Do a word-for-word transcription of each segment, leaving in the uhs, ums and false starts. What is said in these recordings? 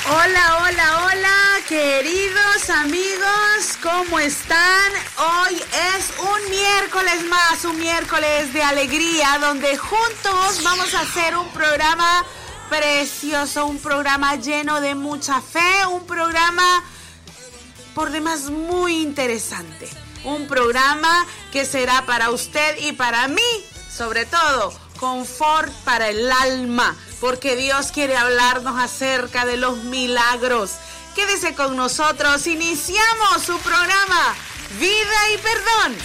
Hola, hola, hola, queridos amigos, ¿cómo están? Hoy es un miércoles más, un miércoles de alegría, donde juntos vamos a hacer un programa precioso, un programa lleno de mucha fe, un programa por demás muy interesante, un programa que será para usted y para mí, sobre todo, confort para el alma, porque Dios quiere hablarnos acerca de los milagros. Quédese con nosotros, iniciamos su programa Vida y Perdón.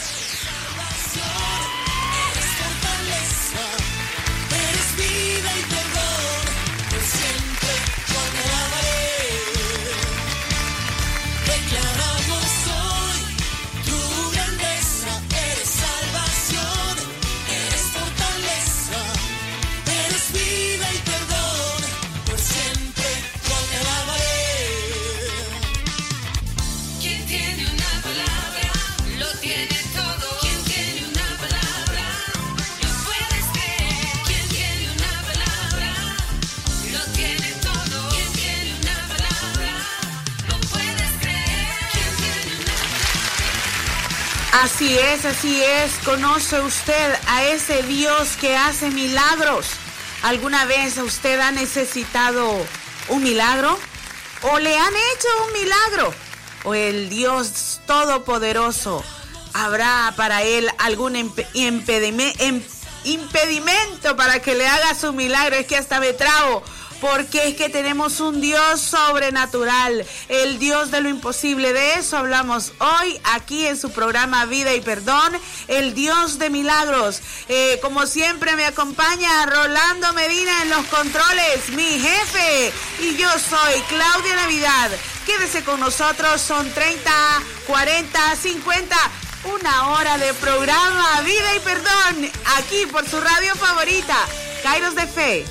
Así es, así es. ¿Conoce usted a ese Dios que hace milagros? ¿Alguna vez usted ha necesitado un milagro? ¿O le han hecho un milagro? ¿O el Dios Todopoderoso habrá para él algún imp- impedime- imp- impedimento para que le haga su milagro? Es que hasta me trabo. Porque es que tenemos un Dios sobrenatural, el Dios de lo imposible. De eso hablamos hoy aquí en su programa Vida y Perdón, el Dios de milagros. Eh, como siempre me acompaña Rolando Medina en los controles, mi jefe. Y yo soy Claudia Navidad. Quédese con nosotros, son treinta, cuarenta, cincuenta... una hora de programa Vida y Perdón, aquí por su radio favorita, Kairos de Fe.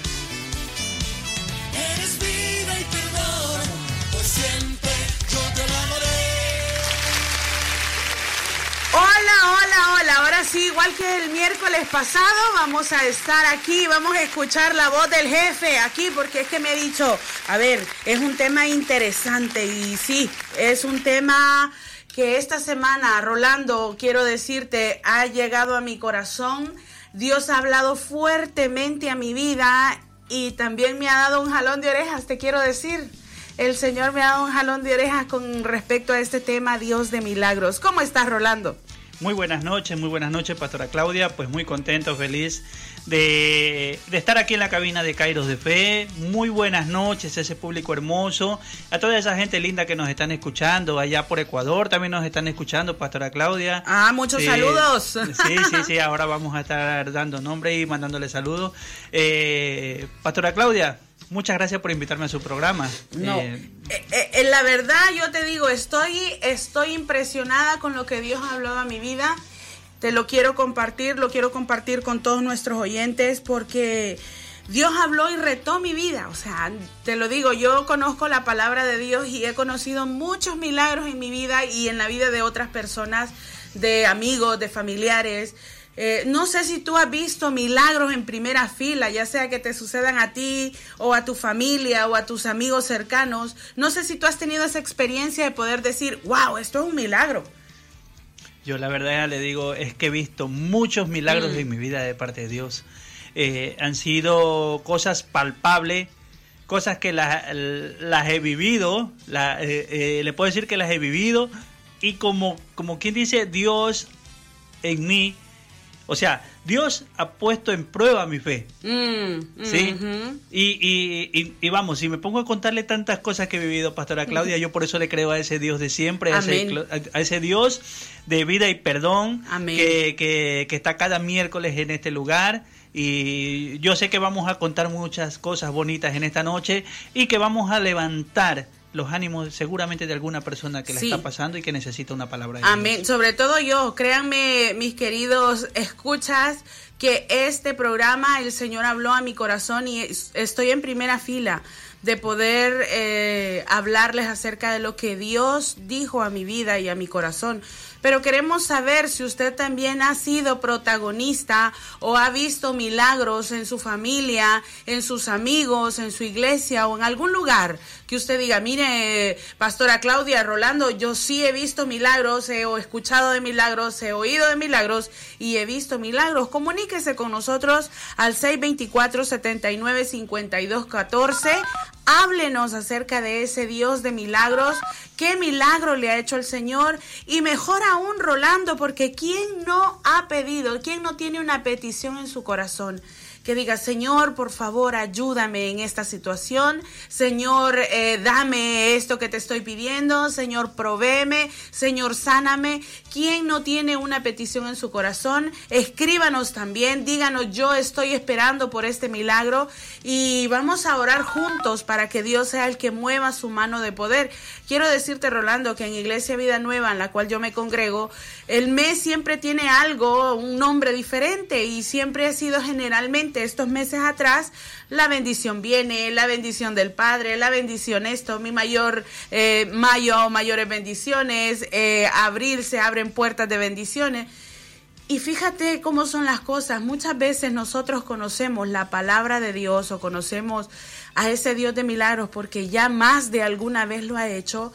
Hola, hola, hola, ahora sí, igual que el miércoles pasado, vamos a estar aquí, vamos a escuchar la voz del jefe aquí, porque es que me he dicho, a ver, es un tema interesante y sí, es un tema que esta semana, Rolando, quiero decirte, ha llegado a mi corazón. Dios ha hablado fuertemente a mi vida y también me ha dado un jalón de orejas, te quiero decir. El Señor me ha dado un jalón de orejas con respecto a este tema, Dios de milagros. ¿Cómo estás, Rolando? Muy buenas noches, muy buenas noches, Pastora Claudia. Pues muy contento, feliz de, de estar aquí en la cabina de Kairos de Fe. Muy buenas noches a ese público hermoso, a toda esa gente linda que nos están escuchando. Allá por Ecuador también nos están escuchando, Pastora Claudia. Ah, muchos sí, saludos. Sí, sí, sí, ahora vamos a estar dando nombre y mandándole saludos. Eh, Pastora Claudia, muchas gracias por invitarme a su programa. No, eh, eh, eh, la verdad yo te digo, estoy, estoy impresionada con lo que Dios ha hablado a mi vida. Te lo quiero compartir, lo quiero compartir con todos nuestros oyentes porque Dios habló y retó mi vida. O sea, te lo digo, yo conozco la palabra de Dios y he conocido muchos milagros en mi vida y en la vida de otras personas, de amigos, de familiares. Eh, no sé si tú has visto milagros en primera fila, ya sea que te sucedan a ti o a tu familia o a tus amigos cercanos. No sé si tú has tenido esa experiencia de poder decir, wow, esto es un milagro. Yo la verdad le digo, es que he visto muchos milagros mm. en mi vida de parte de Dios. Eh, han sido cosas palpables, cosas que las, las he vivido, la, eh, eh, le puedo decir que las he vivido y como, como quien dice, Dios en mí. O sea, Dios ha puesto en prueba mi fe, mm, ¿sí? Uh-huh. Y, y, y, y vamos, si me pongo a contarle tantas cosas que he vivido, Pastora Claudia, yo por eso le creo a ese Dios de siempre, a ese, a ese Dios de vida y perdón, que, que, que está cada miércoles en este lugar. Y yo sé que vamos a contar muchas cosas bonitas en esta noche y que vamos a levantar los ánimos seguramente de alguna persona que la sí. está pasando y que necesita una palabra de Amén. Dios. Sobre todo yo, créanme, mis queridos escuchas, que este programa el Señor habló a mi corazón y estoy en primera fila de poder eh, hablarles acerca de lo que Dios dijo a mi vida y a mi corazón. pero queremos saber si usted también ha sido protagonista o ha visto milagros en su familia, en sus amigos, en su iglesia o en algún lugar que usted diga, mire, Pastora Claudia, Rolando, yo sí he visto milagros, he escuchado de milagros, he oído de milagros y he visto milagros. Comuníquese con nosotros al seis dos cuatro, siete nueve, cinco dos uno cuatro. Háblenos acerca de ese Dios de milagros. ¿Qué milagro le ha hecho el Señor? Y mejor aún, Rolando, porque ¿quién no ha pedido? ¿Quién no tiene una petición en su corazón? Que diga, Señor, por favor, ayúdame en esta situación. Señor, eh, dame esto que te estoy pidiendo. Señor, provéeme. Señor, sáname. ¿Quién no tiene una petición en su corazón? Escríbanos también. Díganos, yo estoy esperando por este milagro. Y vamos a orar juntos para que Dios sea el que mueva su mano de poder. Quiero decirte, Rolando, que en Iglesia Vida Nueva, en la cual yo me congrego, el mes siempre tiene algo, un nombre diferente, y siempre ha sido generalmente estos meses atrás, la bendición viene, la bendición del Padre, la bendición esto, mi mayor eh, mayo, mayores bendiciones, eh, abril se abren puertas de bendiciones. Y fíjate cómo son las cosas. Muchas veces nosotros conocemos la palabra de Dios o conocemos a ese Dios de milagros porque ya más de alguna vez lo ha hecho,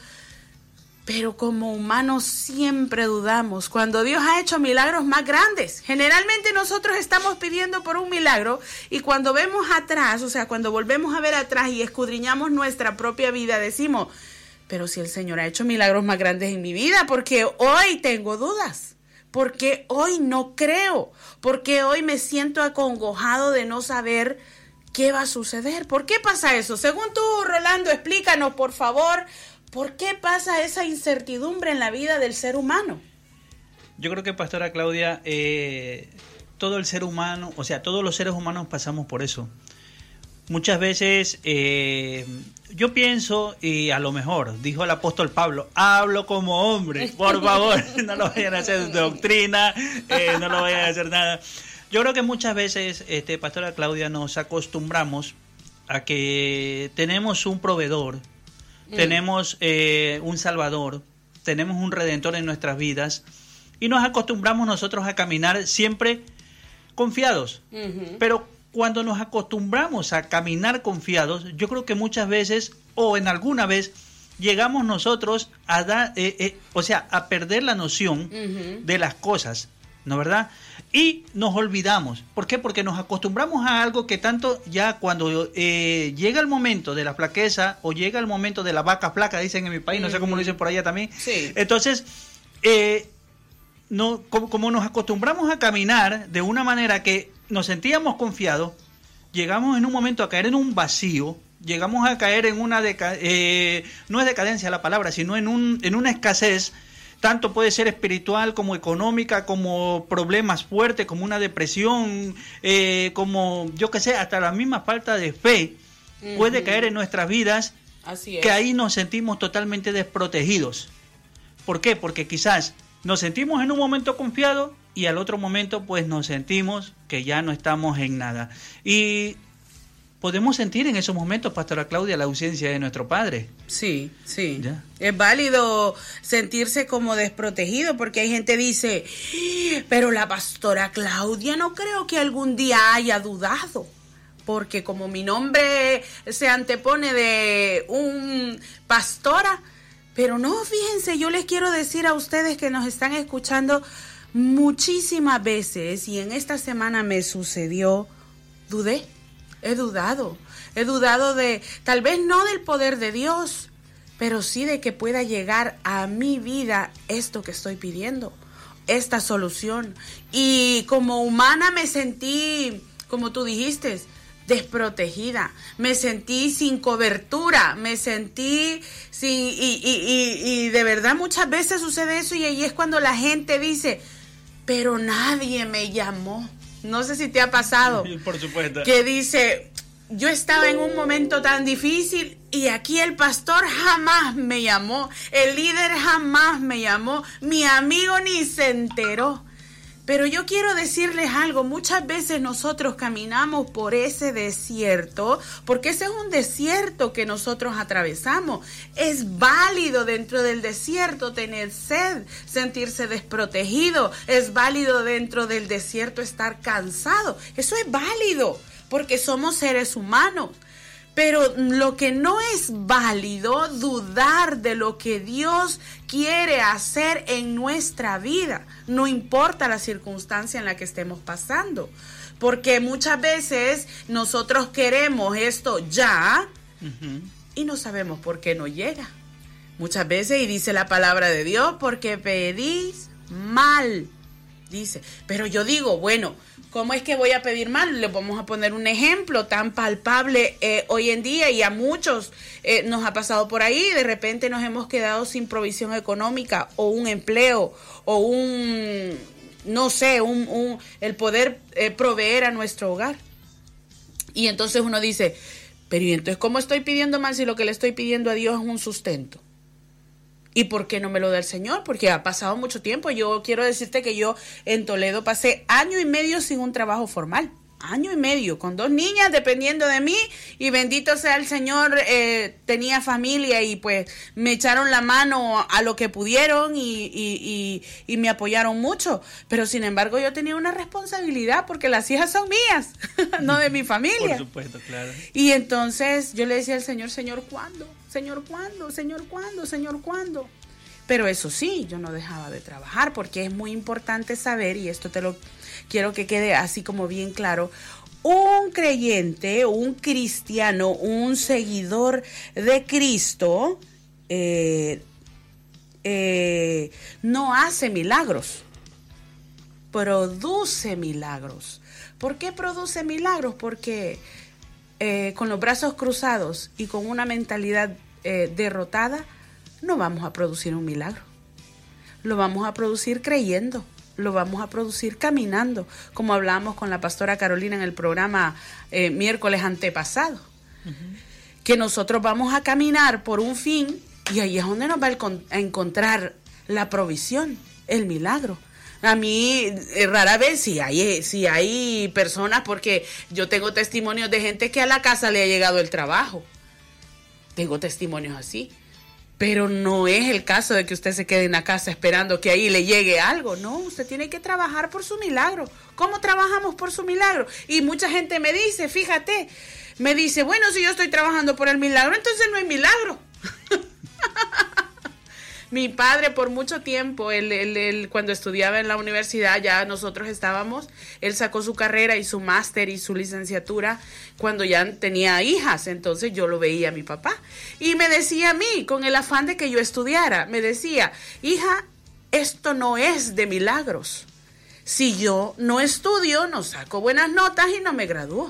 pero como humanos siempre dudamos cuando Dios ha hecho milagros más grandes. Generalmente nosotros estamos pidiendo por un milagro y cuando vemos atrás, o sea, cuando volvemos a ver atrás y escudriñamos nuestra propia vida, decimos, pero si el Señor ha hecho milagros más grandes en mi vida, porque hoy tengo dudas, porque hoy no creo, porque hoy me siento acongojado de no saber qué va a suceder. ¿Por qué pasa eso? Según tú, Rolando, explícanos, por favor. ¿Por qué pasa esa incertidumbre en la vida del ser humano? Yo creo que, Pastora Claudia, eh, todo el ser humano, o sea, todos los seres humanos pasamos por eso. Muchas veces eh, yo pienso, y a lo mejor, dijo el apóstol Pablo, hablo como hombre, por favor, no lo vayan a hacer doctrina, eh, no lo vayan a hacer nada. Yo creo que muchas veces, este, Pastora Claudia, nos acostumbramos a que tenemos un proveedor, Mm. tenemos eh, un Salvador, tenemos un Redentor en nuestras vidas y nos acostumbramos nosotros a caminar siempre confiados. Uh-huh. Pero cuando nos acostumbramos a caminar confiados, yo creo que muchas veces o en alguna vez llegamos nosotros a dar, eh, eh, o sea, a perder la noción uh-huh. de las cosas, ¿no verdad? Y nos olvidamos. ¿Por qué? Porque nos acostumbramos a algo que tanto ya cuando eh, llega el momento de la flaqueza o llega el momento de la vaca flaca, dicen en mi país, no sé cómo lo dicen por allá también. Sí. Entonces, eh, no, como, como nos acostumbramos a caminar de una manera que nos sentíamos confiados, llegamos en un momento a caer en un vacío, llegamos a caer en una, deca- eh, no es decadencia la palabra, sino en, un, en una escasez. Tanto puede ser espiritual como económica, como problemas fuertes, como una depresión, eh, como yo qué sé, hasta la misma falta de fe uh-huh. puede caer en nuestras vidas. Así es. Que ahí nos sentimos totalmente desprotegidos. ¿Por qué? Porque quizás nos sentimos en un momento confiado y al otro momento pues nos sentimos que ya no estamos en nada. Y podemos sentir en esos momentos, Pastora Claudia, la ausencia de nuestro Padre. Sí, sí. ¿Ya? Es válido sentirse como desprotegido porque hay gente que dice, pero la Pastora Claudia no creo que algún día haya dudado. Porque como mi nombre se antepone de un pastora, pero no, fíjense, yo les quiero decir a ustedes que nos están escuchando muchísimas veces y en esta semana me sucedió, dudé. He dudado, he dudado de, tal vez no del poder de Dios, pero sí de que pueda llegar a mi vida esto que estoy pidiendo, esta solución. Y como humana me sentí, como tú dijiste, desprotegida, me sentí sin cobertura, me sentí sin, y, y, y, y de verdad muchas veces sucede eso y ahí es cuando la gente dice, pero nadie me llamó. No sé si te ha pasado. Por supuesto. Que dice, yo estaba en un momento tan difícil y aquí el pastor jamás me llamó, el líder jamás me llamó, mi amigo ni se enteró. Pero yo quiero decirles algo, muchas veces nosotros caminamos por ese desierto, porque ese es un desierto que nosotros atravesamos. Es válido dentro del desierto tener sed, sentirse desprotegido, es válido dentro del desierto estar cansado, eso es válido, porque somos seres humanos. Pero lo que no es válido, dudar de lo que Dios quiere hacer en nuestra vida, no importa la circunstancia en la que estemos pasando. Porque muchas veces nosotros queremos esto ya uh-huh. y no sabemos por qué no llega. Muchas veces, y dice la palabra de Dios, porque pedís mal. Dice, pero yo digo, bueno, ¿cómo es que voy a pedir mal? Les vamos a poner un ejemplo tan palpable eh, hoy en día, y a muchos eh, nos ha pasado por ahí. De repente nos hemos quedado sin provisión económica o un empleo o un, no sé, un, un el poder eh, proveer a nuestro hogar. Y entonces uno dice, pero ¿y entonces cómo estoy pidiendo mal si lo que le estoy pidiendo a Dios es un sustento? ¿Y por qué no me lo da el Señor? Porque ha pasado mucho tiempo. Yo quiero decirte que yo en Toledo pasé año y medio sin un trabajo formal. Año y medio, con dos niñas dependiendo de mí. Y bendito sea el Señor, eh, tenía familia y pues me echaron la mano a lo que pudieron y, y, y, y me apoyaron mucho. Pero sin embargo yo tenía una responsabilidad porque las hijas son mías, no de mi familia. Por supuesto, claro. Y entonces yo le decía al Señor, Señor, ¿cuándo? Señor, ¿cuándo? Señor, ¿cuándo? Señor, ¿cuándo? Pero eso sí, yo no dejaba de trabajar, porque es muy importante saber, y esto te lo quiero que quede así como bien claro, un creyente, un cristiano, un seguidor de Cristo, eh, eh, no hace milagros, produce milagros. ¿Por qué produce milagros? Porque eh, con los brazos cruzados y con una mentalidad eh, derrotada, no vamos a producir un milagro. Lo vamos a producir creyendo, lo vamos a producir caminando, como hablábamos con la pastora Carolina en el programa eh, miércoles antepasado. Uh-huh. Que nosotros vamos a caminar por un fin, y ahí es donde nos va a encontrar la provisión, el milagro. A mí, eh, rara vez, si hay, si hay personas, porque yo tengo testimonios de gente que a la casa le ha llegado el trabajo. Tengo testimonios así. Pero no es el caso de que usted se quede en la casa esperando que ahí le llegue algo. No, usted tiene que trabajar por su milagro. ¿Cómo trabajamos por su milagro? Y mucha gente me dice, fíjate, me dice, bueno, si yo estoy trabajando por el milagro, entonces no hay milagro. Mi padre por mucho tiempo, él, él, él, cuando estudiaba en la universidad, ya nosotros estábamos, él sacó su carrera y su máster y su licenciatura cuando ya tenía hijas. Entonces yo lo veía a mi papá y me decía a mí, con el afán de que yo estudiara, me decía, hija, esto no es de milagros. Si yo no estudio, no saco buenas notas y no me gradúo.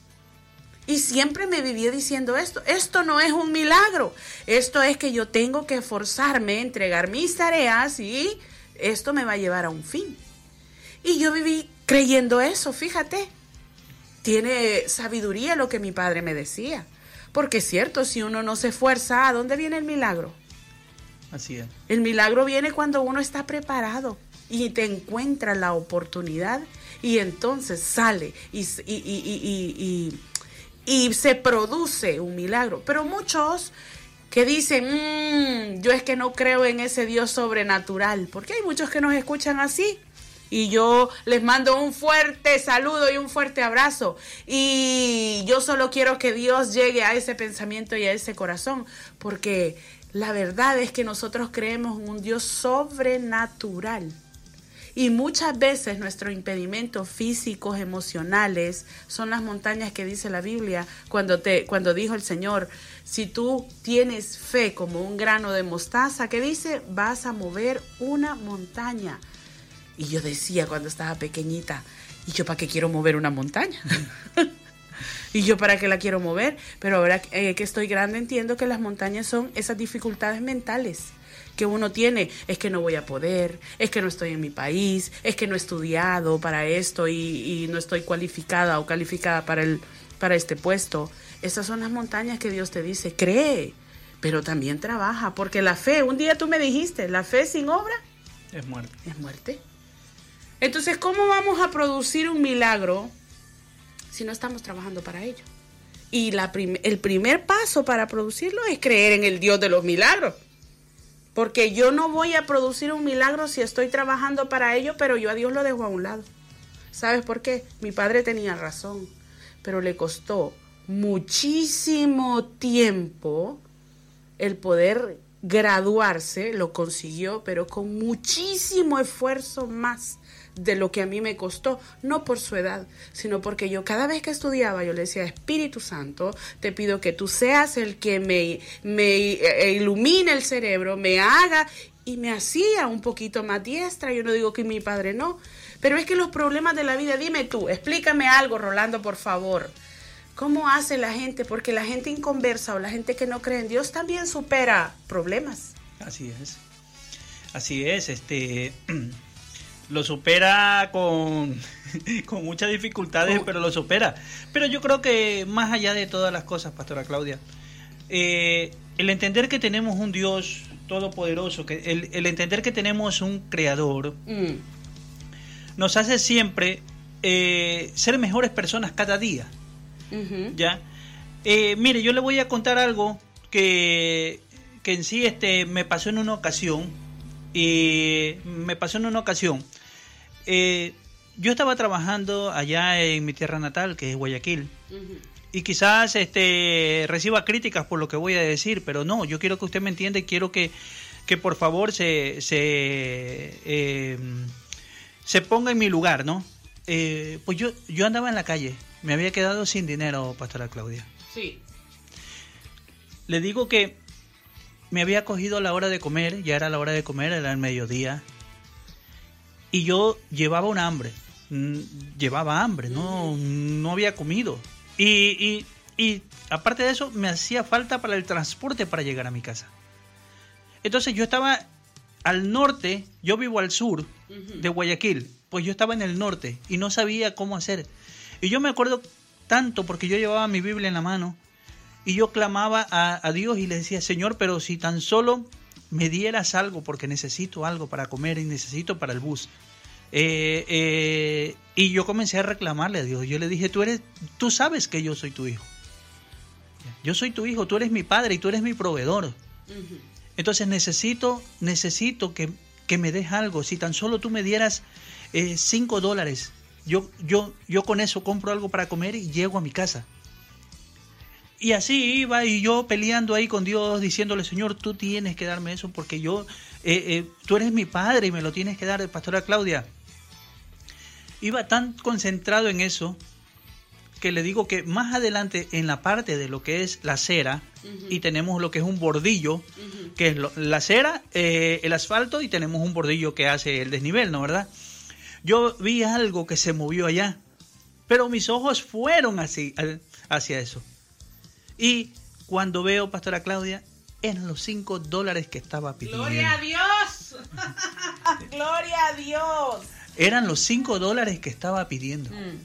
Y siempre me vivía diciendo esto, esto no es un milagro, esto es que yo tengo que esforzarme, entregar mis tareas y esto me va a llevar a un fin. Y yo viví creyendo eso, fíjate, tiene sabiduría lo que mi padre me decía, porque es cierto, si uno no se esfuerza, ¿a dónde viene el milagro? Así es. El milagro viene cuando uno está preparado y te encuentra la oportunidad y entonces sale y... y, y, y, y, y y se produce un milagro. Pero muchos que dicen, mmm, yo es que no creo en ese Dios sobrenatural, porque hay muchos que nos escuchan así, y yo les mando un fuerte saludo y un fuerte abrazo, y yo solo quiero que Dios llegue a ese pensamiento y a ese corazón, porque la verdad es que nosotros creemos en un Dios sobrenatural. Y muchas veces nuestros impedimentos físicos, emocionales, son las montañas que dice la Biblia cuando, te, cuando dijo el Señor, si tú tienes fe como un grano de mostaza, ¿qué dice? Vas a mover una montaña. Y yo decía cuando estaba pequeñita, ¿y yo para qué quiero mover una montaña? ¿Y yo para qué la quiero mover? Pero ahora eh, que estoy grande entiendo que las montañas son esas dificultades mentales que uno tiene, es que no voy a poder, es que no estoy en mi país, es que no he estudiado para esto y, y no estoy cualificada o calificada para, el, para este puesto. Esas son las montañas que Dios te dice, cree, pero también trabaja, porque la fe, un día tú me dijiste, la fe sin obra es muerte. Es muerte. Entonces, ¿cómo vamos a producir un milagro si no estamos trabajando para ello? Y la prim- el primer paso para producirlo es creer en el Dios de los milagros. Porque yo no voy a producir un milagro si estoy trabajando para ello, pero yo a Dios lo dejo a un lado. ¿Sabes por qué? Mi padre tenía razón, pero le costó muchísimo tiempo el poder graduarse, lo consiguió, pero con muchísimo esfuerzo más de lo que a mí me costó, no por su edad, sino porque yo cada vez que estudiaba, yo le decía, Espíritu Santo, te pido que tú seas el que me, me ilumine el cerebro, me haga, y me hacía un poquito más diestra. Yo no digo que mi padre no, pero es que los problemas de la vida, dime tú, explícame algo, Rolando, por favor. ¿Cómo hace la gente? Porque la gente inconversa o la gente que no cree en Dios también supera problemas. Así es. Así es, este lo supera con, con muchas dificultades, oh. pero lo supera. Pero yo creo que más allá de todas las cosas, Pastora Claudia, eh, el entender que tenemos un Dios todopoderoso, que el, el entender que tenemos un Creador, mm. nos hace siempre eh, ser mejores personas cada día. Uh-huh. Ya, eh, mire, yo le voy a contar algo que, que en sí este, me pasó en una ocasión. Y me pasó en una ocasión. Eh, yo estaba trabajando allá en mi tierra natal, que es Guayaquil. Uh-huh. Y quizás este, reciba críticas por lo que voy a decir, pero no, yo quiero que usted me entienda y quiero que, que por favor se, se, eh, se ponga en mi lugar, ¿no? Eh, pues yo, yo andaba en la calle. Me había quedado sin dinero, Pastora Claudia. Sí. Le digo que me había cogido la hora de comer, ya era la hora de comer, era el mediodía. Y yo llevaba un hambre, llevaba hambre, no, no había comido. Y, y, y aparte de eso, me hacía falta para el transporte para llegar a mi casa. Entonces yo estaba al norte, yo vivo al sur uh-huh. de Guayaquil, pues yo estaba en el norte y no sabía cómo hacer. Y yo me acuerdo tanto porque yo llevaba mi Biblia en la mano y yo clamaba a, a Dios y le decía, Señor, pero si tan solo me dieras algo porque necesito algo para comer y necesito para el bus. Eh, eh, y yo comencé a reclamarle a Dios. Yo le dije, tú eres, tú sabes que yo soy tu hijo. Yo soy tu hijo, tú eres mi padre y tú eres mi proveedor. Uh-huh. Entonces necesito, necesito que, que me des algo. Si tan solo tú me dieras eh, cinco dólares. Yo, yo, yo con eso compro algo para comer y llego a mi casa. Y así iba y yo peleando ahí con Dios, diciéndole, Señor, tú tienes que darme eso porque yo, eh, eh, tú eres mi padre y me lo tienes que dar, Pastora Claudia. Iba tan concentrado en eso que le digo que más adelante en la parte de lo que es la acera, uh-huh. y tenemos lo que es un bordillo, uh-huh. que es lo, la acera, eh, el asfalto, y tenemos un bordillo que hace el desnivel, ¿no, verdad? Yo vi algo que se movió allá, pero mis ojos fueron así, hacia eso. Y cuando veo, Pastora Claudia, eran los cinco dólares que estaba pidiendo. ¡Gloria a Dios! ¡Gloria a Dios! Eran los cinco dólares que estaba pidiendo. Mm.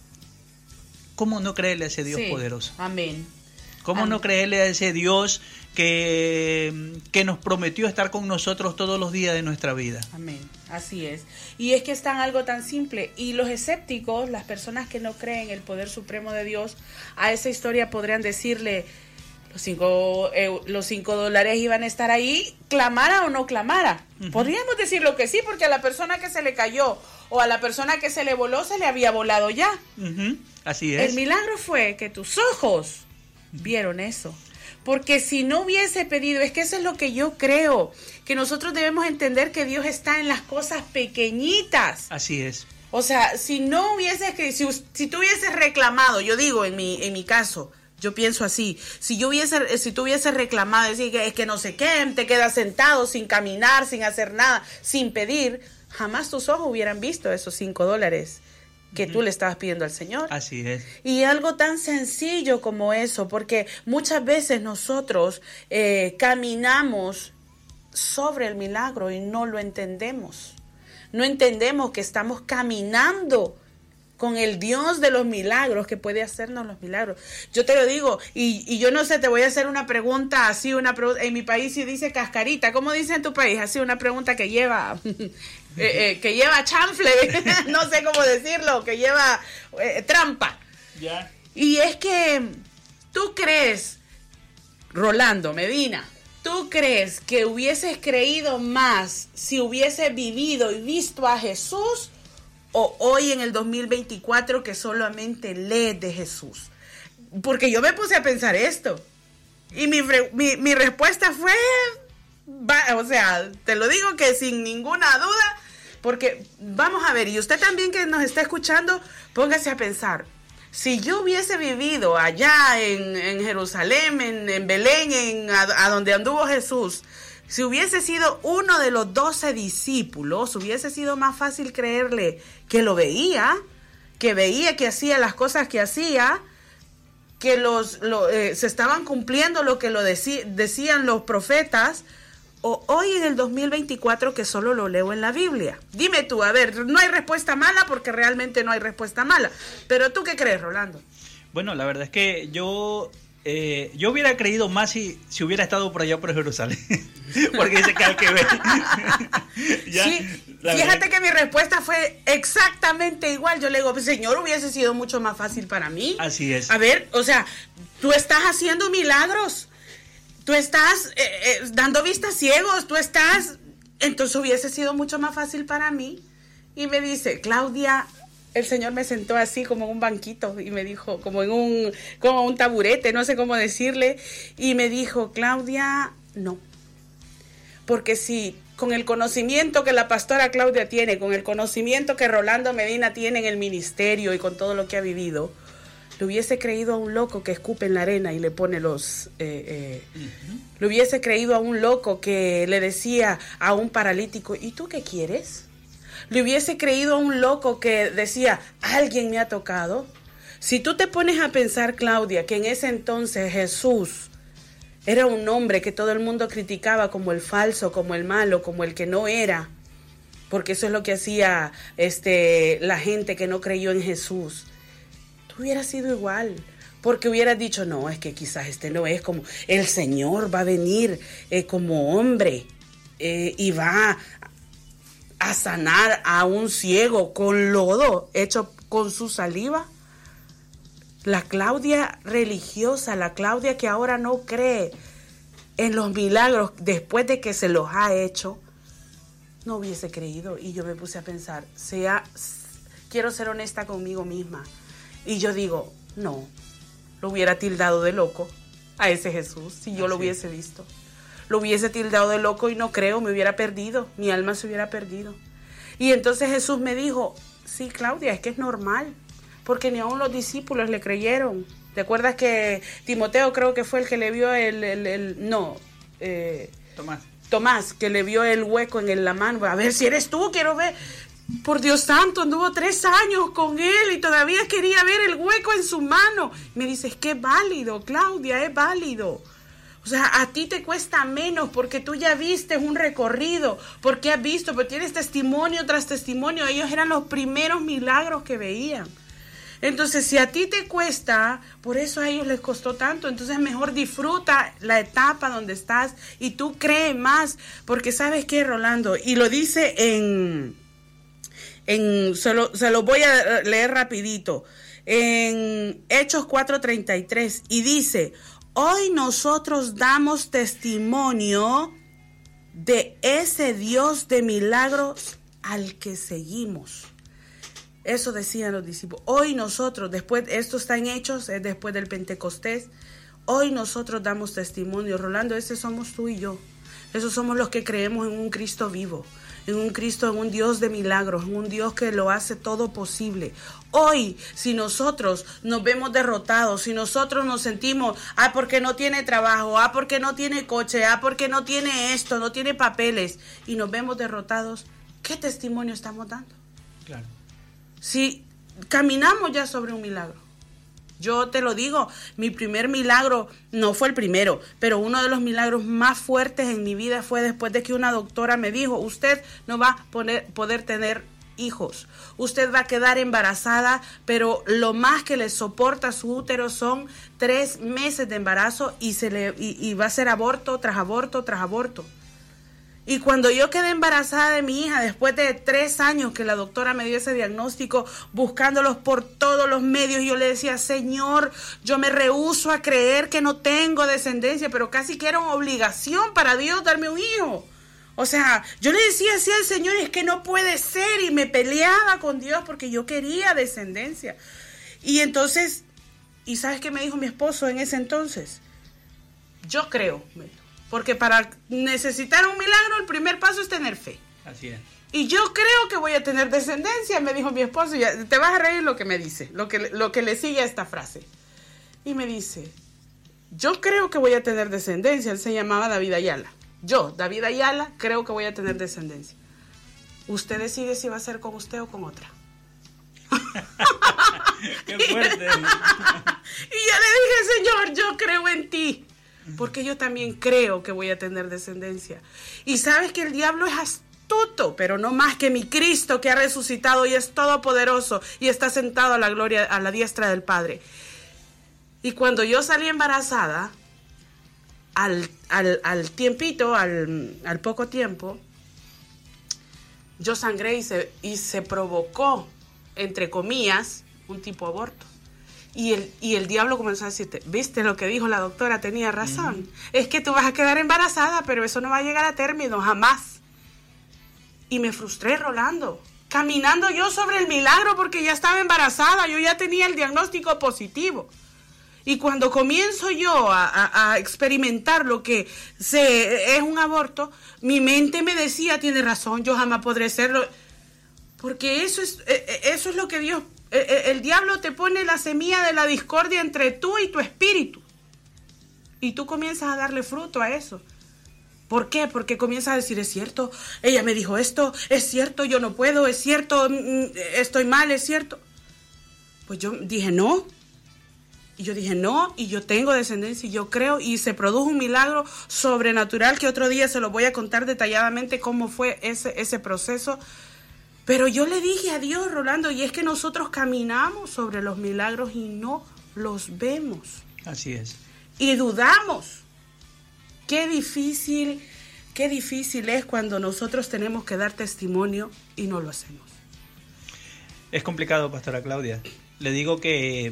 ¿Cómo no creerle a ese Dios sí. poderoso? Amén. ¿Cómo Amén. no creerle a ese Dios que, que nos prometió estar con nosotros todos los días de nuestra vida? Amén. Así es. Y es que es tan algo tan simple. Y los escépticos, las personas que no creen en el poder supremo de Dios, a esa historia podrían decirle, los cinco, eh, los cinco dólares iban a estar ahí, clamara o no clamara. Uh-huh. Podríamos decirlo que sí, porque a la persona que se le cayó o a la persona que se le voló, se le había volado ya. Uh-huh. Así es. El milagro fue que tus ojos vieron eso. Porque si no hubiese pedido, es que eso es lo que yo creo, que nosotros debemos entender que Dios está en las cosas pequeñitas. Así es. O sea, si no hubieses, si, si tú hubieses reclamado, yo digo en mi, en mi caso, yo pienso así, si yo hubiese, si tú hubieses reclamado, decir que es que no sé qué, te quedas sentado sin caminar, sin hacer nada, sin pedir, jamás tus ojos hubieran visto esos cinco dólares que tú le estabas pidiendo al Señor. Así es. Y algo tan sencillo como eso, porque muchas veces nosotros eh, caminamos sobre el milagro y no lo entendemos. No entendemos que estamos caminando con el Dios de los milagros que puede hacernos los milagros. Yo te lo digo, y, y yo no sé, te voy a hacer una pregunta así, una pregunta, en mi país sí dice cascarita, ¿cómo dice en tu país? Así una pregunta que lleva, eh, eh, que lleva chanfle, no sé cómo decirlo, que lleva eh, trampa. Ya. Y es que, ¿tú crees, Rolando Medina, tú crees que hubieses creído más si hubieses vivido y visto a Jesús, o hoy en el dos mil veinticuatro que solamente lees de Jesús? Porque yo me puse a pensar esto. Y mi, mi, mi respuesta fue, va, o sea, te lo digo que sin ninguna duda, porque vamos a ver, y usted también que nos está escuchando, póngase a pensar. Si yo hubiese vivido allá en, en Jerusalén, en, en Belén, en, a, a donde anduvo Jesús, si hubiese sido uno de los doce discípulos, hubiese sido más fácil creerle que lo veía, que veía que hacía las cosas que hacía, que los lo, eh, se estaban cumpliendo lo que lo decí, decían los profetas, o hoy en el dos mil veinticuatro que solo lo leo en la Biblia. Dime tú, a ver, no hay respuesta mala porque realmente no hay respuesta mala, pero ¿tú qué crees, Rolando? Bueno, la verdad es que yo... Eh, yo hubiera creído más si, si hubiera estado por allá por Jerusalén, porque dice que hay que ver. ¿Ya? Sí, fíjate que mi respuesta fue exactamente igual. Yo le digo, Señor, hubiese sido mucho más fácil para mí. Así es. A ver, o sea, tú estás haciendo milagros, tú estás eh, eh, dando vistas ciegos, tú estás... Entonces hubiese sido mucho más fácil para mí. Y me dice, Claudia... El Señor me sentó así como en un banquito y me dijo, como en un, como un taburete, no sé cómo decirle, y me dijo, Claudia, no. Porque si con el conocimiento que la pastora Claudia tiene, con el conocimiento que Rolando Medina tiene en el ministerio y con todo lo que ha vivido, le hubiese creído a un loco que escupe en la arena y le pone los... Eh, eh, uh-huh. Le hubiese creído a un loco que le decía a un paralítico, ¿y tú qué quieres? Le hubiese creído a un loco que decía, alguien me ha tocado. Si tú te pones a pensar, Claudia, que en ese entonces Jesús era un hombre que todo el mundo criticaba como el falso, como el malo, como el que no era, porque eso es lo que hacía este, la gente que no creyó en Jesús, tú hubieras sido igual. Porque hubieras dicho, no, es que quizás este no es como, el Señor va a venir eh, como hombre eh, y va a sanar a un ciego con lodo hecho con su saliva. La Claudia religiosa, la Claudia que ahora no cree en los milagros después de que se los ha hecho, no hubiese creído. Y yo me puse a pensar, sea, quiero ser honesta conmigo misma. Y yo digo, no, lo hubiera tildado de loco a ese Jesús si yo Así. Lo hubiese visto. Lo hubiese tildado de loco y no creo, me hubiera perdido, mi alma se hubiera perdido. Y entonces Jesús me dijo, sí, Claudia, es que es normal, porque ni aun los discípulos le creyeron. ¿Te acuerdas que Timoteo creo que fue el que le vio el, el, el no, eh, Tomás. Tomás, que le vio el hueco en la mano? A ver si eres tú, quiero ver. Por Dios santo, anduvo tres años con él y todavía quería ver el hueco en su mano. Me dice, es que es válido, Claudia, es válido. O sea, a ti te cuesta menos porque tú ya viste un recorrido, porque has visto, pero tienes testimonio tras testimonio. Ellos eran los primeros milagros que veían. Entonces, si a ti te cuesta, por eso a ellos les costó tanto. Entonces, mejor disfruta la etapa donde estás y tú crees más. Porque ¿sabes qué, Rolando? Y lo dice en... en se, lo, se lo voy a leer rapidito. En Hechos cuatro treinta y tres. Y dice... Hoy nosotros damos testimonio de ese Dios de milagros al que seguimos. Eso decían los discípulos. Hoy nosotros, después, esto está en Hechos, es después del Pentecostés, hoy nosotros damos testimonio. Rolando, ese somos tú y yo. Esos somos los que creemos en un Cristo vivo, en un Cristo, en un Dios de milagros, en un Dios que lo hace todo posible. Hoy, si nosotros nos vemos derrotados, si nosotros nos sentimos, ah, porque no tiene trabajo, ah, porque no tiene coche, ah, porque no tiene esto, no tiene papeles, y nos vemos derrotados, ¿qué testimonio estamos dando? Claro. Si caminamos ya sobre un milagro. Yo te lo digo, mi primer milagro no fue el primero, pero uno de los milagros más fuertes en mi vida fue después de que una doctora me dijo, usted no va a poner, poder tener hijos. Usted va a quedar embarazada, pero lo más que le soporta su útero son tres meses de embarazo y, se le, y, y va a ser aborto tras aborto tras aborto. Y cuando yo quedé embarazada de mi hija, después de tres años que la doctora me dio ese diagnóstico, buscándolos por todos los medios, yo le decía, Señor, yo me rehúso a creer que no tengo descendencia, pero casi que era una obligación para Dios darme un hijo. O sea, yo le decía así al Señor, es que no puede ser, y me peleaba con Dios porque yo quería descendencia. Y entonces, ¿y sabes qué me dijo mi esposo en ese entonces? Yo creo, me dijo. Porque para necesitar un milagro, el primer paso es tener fe. Así es. Y yo creo que voy a tener descendencia, me dijo mi esposo. Y te vas a reír lo que me dice, lo que, lo que le sigue a esta frase. Y me dice, yo creo que voy a tener descendencia. Él se llamaba David Ayala. Yo, David Ayala, creo que voy a tener descendencia. Usted decide si va a ser con usted o con otra. ¡Qué fuerte! Y yo le dije, Señor, yo creo en ti. Porque yo también creo que voy a tener descendencia. Y sabes que el diablo es astuto, pero no más que mi Cristo, que ha resucitado y es todopoderoso y está sentado a la gloria, a la diestra del Padre. Y cuando yo salí embarazada, al, al, al tiempito, al, al poco tiempo, yo sangré y se, y se provocó, entre comillas, un tipo de aborto. Y el, y el diablo comenzó a decirte, ¿viste lo que dijo la doctora? Tenía razón. Mm. Es que tú vas a quedar embarazada, pero eso no va a llegar a término, jamás. Y me frustré, Rolando. Caminando yo sobre el milagro porque ya estaba embarazada. Yo ya tenía el diagnóstico positivo. Y cuando comienzo yo a, a, a experimentar lo que se, es un aborto, mi mente me decía, tiene razón, yo jamás podré serlo. Porque eso es, eso es lo que Dios... El diablo te pone la semilla de la discordia entre tú y tu espíritu. Y tú comienzas a darle fruto a eso. ¿Por qué? Porque comienzas a decir, es cierto, ella me dijo esto, es cierto, yo no puedo, es cierto, estoy mal, es cierto. Pues yo dije, no. Y yo dije, no, y yo tengo descendencia y yo creo, y se produjo un milagro sobrenatural que otro día se lo voy a contar detalladamente cómo fue ese, ese proceso. Pero yo le dije a Dios, Rolando, y es que nosotros caminamos sobre los milagros y no los vemos. Así es. Y dudamos. Qué difícil, qué difícil es cuando nosotros tenemos que dar testimonio y no lo hacemos. Es complicado, pastora Claudia. Le digo que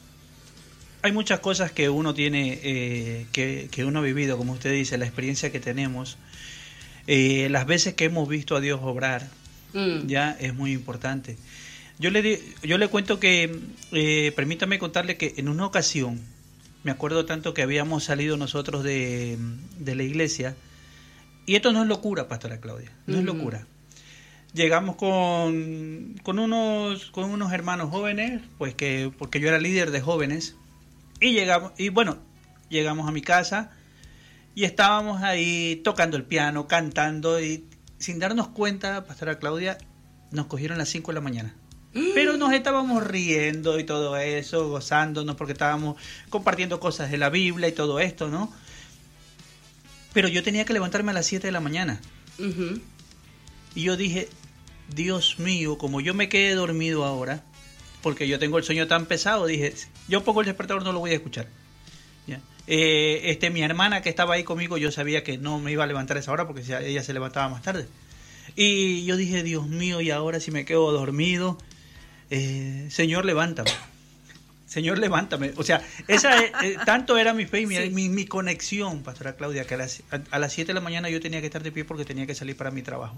hay muchas cosas que uno tiene, eh, que, que uno ha vivido, como usted dice, la experiencia que tenemos, eh, las veces que hemos visto a Dios obrar. Mm. Ya es muy importante. Yo le di, yo le cuento que, eh, permítame contarle que en una ocasión, me acuerdo tanto que habíamos salido nosotros de, de la iglesia, y esto no es locura, pastora Claudia, no mm. es locura. Llegamos con, con, unos, con unos hermanos jóvenes, pues que porque yo era líder de jóvenes, y llegamos, y bueno, llegamos a mi casa, y estábamos ahí tocando el piano, cantando, y sin darnos cuenta, pastora Claudia, nos cogieron las cinco de la mañana. Mm. Pero nos estábamos riendo y todo eso, gozándonos porque estábamos compartiendo cosas de la Biblia y todo esto, ¿no? Pero yo tenía que levantarme a las siete de la mañana. Uh-huh. Y yo dije, Dios mío, como yo me quedé dormido ahora, porque yo tengo el sueño tan pesado, dije, yo pongo el despertador, no lo voy a escuchar. ¿Ya? Eh, este, mi hermana que estaba ahí conmigo, yo sabía que no me iba a levantar a esa hora porque ella se levantaba más tarde. Y yo dije, Dios mío, y ahora si me quedo dormido, eh, Señor, levántame. Señor, levántame. O sea, esa eh, tanto era mi fe y mi, sí. mi, mi conexión, pastora Claudia, que a las, a, a las siete de la mañana yo tenía que estar de pie porque tenía que salir para mi trabajo.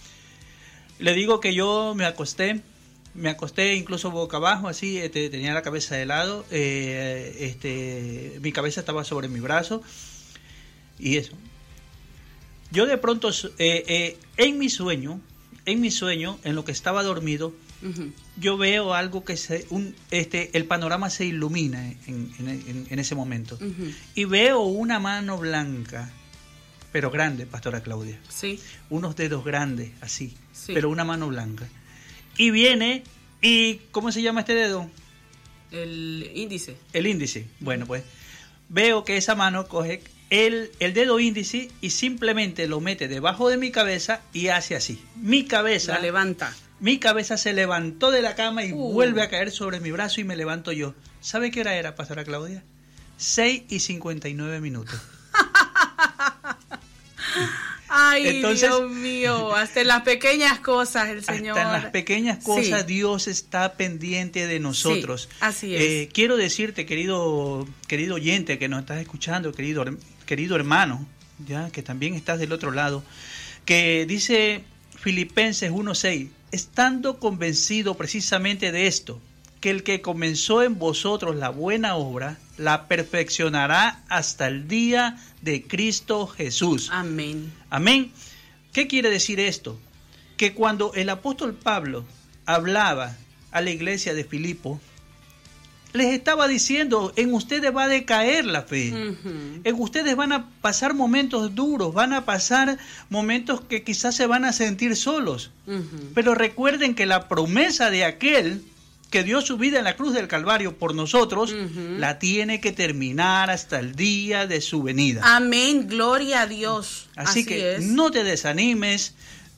Le digo que yo me acosté, me acosté incluso boca abajo, así, este, tenía la cabeza de lado, eh, este, mi cabeza estaba sobre mi brazo y eso. Yo de pronto, eh, eh, en mi sueño, en mi sueño, en lo que estaba dormido, uh-huh. yo veo algo que se, un, este, el panorama se ilumina en, en, en, en ese momento. Uh-huh. Y veo una mano blanca, pero grande, pastora Claudia. Sí. Unos dedos grandes, así, sí. pero una mano blanca. Y viene, y ¿cómo se llama este dedo? El índice. El índice. Bueno, pues veo que esa mano coge el, el dedo índice y simplemente lo mete debajo de mi cabeza y hace así. Mi cabeza... La levanta. mi cabeza se levantó de la cama y Uh. vuelve a caer sobre mi brazo y me levanto yo. ¿Sabe qué hora era, pastora Claudia? seis y cincuenta y nueve minutos. Ay, Entonces, Dios mío, hasta en las pequeñas cosas el Señor. Hasta en las pequeñas cosas Sí. Dios está pendiente de nosotros. Sí, así es. Eh, quiero decirte, querido querido oyente que nos estás escuchando, querido querido hermano, ya que también estás del otro lado, que dice Filipenses uno seis, estando convencido precisamente de esto, que el que comenzó en vosotros la buena obra, la perfeccionará hasta el día de Cristo Jesús. Amén. Amén. ¿Qué quiere decir esto? Que cuando el apóstol Pablo hablaba a la iglesia de Filipo, les estaba diciendo, en ustedes va a decaer la fe. Uh-huh. En ustedes van a pasar momentos duros, van a pasar momentos que quizás se van a sentir solos. Uh-huh. Pero recuerden que la promesa de aquel que dio su vida en la cruz del Calvario por nosotros, Uh-huh. la tiene que terminar hasta el día de su venida. Amén, gloria a Dios. Así, Así que es. no te desanimes,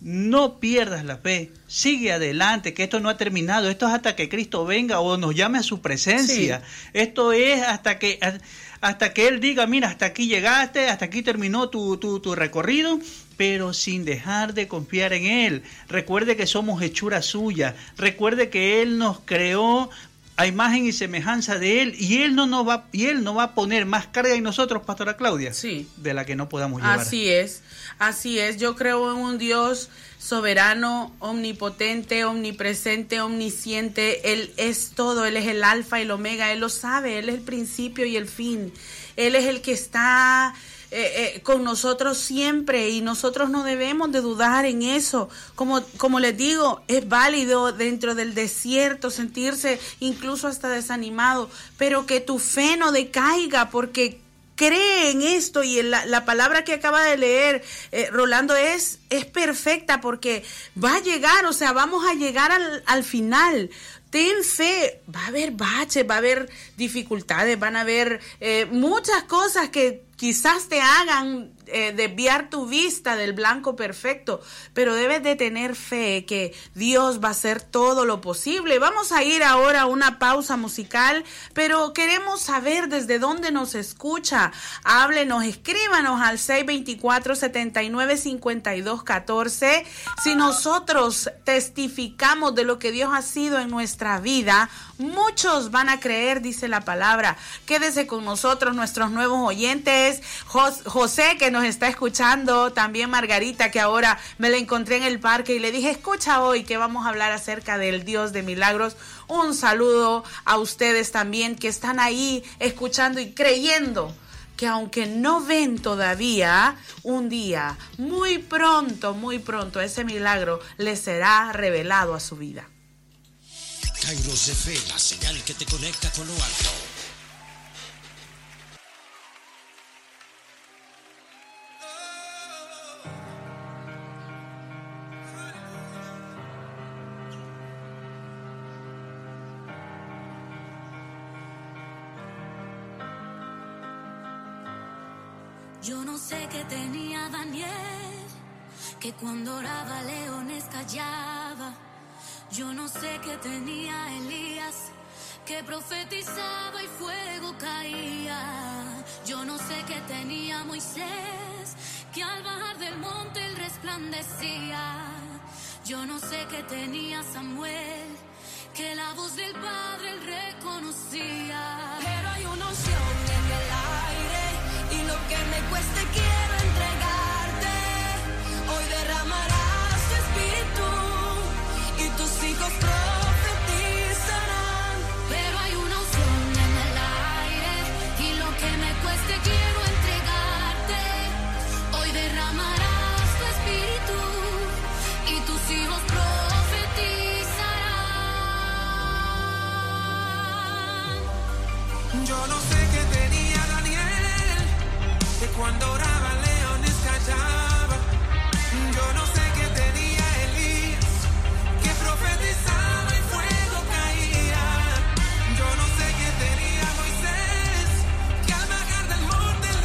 no pierdas la fe, sigue adelante, que esto no ha terminado, esto es hasta que Cristo venga o nos llame a su presencia. Sí. Esto es hasta que hasta que Él diga, mira, hasta aquí llegaste, hasta aquí terminó tu, tu, tu recorrido, pero sin dejar de confiar en Él. Recuerde que somos hechura suya, recuerde que Él nos creó a imagen y semejanza de Él, y Él no nos va, y Él no va a poner más carga en nosotros, Pastora Claudia, sí, de la que no podamos llevar. Así es, así es. Yo creo en un Dios soberano, omnipotente, omnipresente, omnisciente. Él es todo, Él es el alfa y el omega, Él lo sabe, Él es el principio y el fin. Él es el que está Eh, eh, con nosotros siempre, y nosotros no debemos de dudar en eso. Como, como les digo, es válido dentro del desierto sentirse incluso hasta desanimado, pero que tu fe no decaiga, porque cree en esto. Y en la, la palabra que acaba de leer eh, Rolando es, es perfecta, porque va a llegar, o sea, vamos a llegar al, al final. Ten fe, va a haber baches, va a haber dificultades, van a haber eh, muchas cosas que quizás te hagan eh, desviar tu vista del blanco perfecto, pero debes de tener fe que Dios va a hacer todo lo posible. Vamos a ir ahora a una pausa musical, pero queremos saber desde dónde nos escucha. Háblenos, escríbanos al seis dos cuatro, siete nueve, cinco dos uno cuatro. Si nosotros testificamos de lo que Dios ha sido en nuestra vida, muchos van a creer, dice la palabra. Quédese con nosotros, nuestros nuevos oyentes. Jos- José, que nos está escuchando, también Margarita, que ahora me la encontré en el parque y le dije, escucha hoy que vamos a hablar acerca del Dios de milagros. Un saludo a ustedes también que están ahí escuchando y creyendo que aunque no ven todavía, un día, muy pronto, muy pronto, ese milagro les será revelado a su vida. Kairos de Fe, la señal que te conecta con lo alto. Yo no sé qué tenía Daniel, que cuando oraba leones callaba. Yo no sé qué tenía Elías, que profetizaba y fuego caía. Yo no sé qué tenía Moisés, que al bajar del monte él resplandecía. Yo no sé qué tenía Samuel, que la voz del Padre él reconocía. Pero hay una unción en el aire, y lo que me cueste quiero entregarte. Hoy derramarás tu espíritu y tus hijos profetizarán. Pero hay una unción en el aire, y lo que me cueste quiero entregarte. Hoy derramarás tu espíritu y tus hijos profetizarán. Yo no sé qué tenía Daniel, que cuando oraba leones callaba. Yo no sé qué tenía Elías, que profetizaba y fuego caía. Yo no sé qué tenía Moisés, que al bajar del monte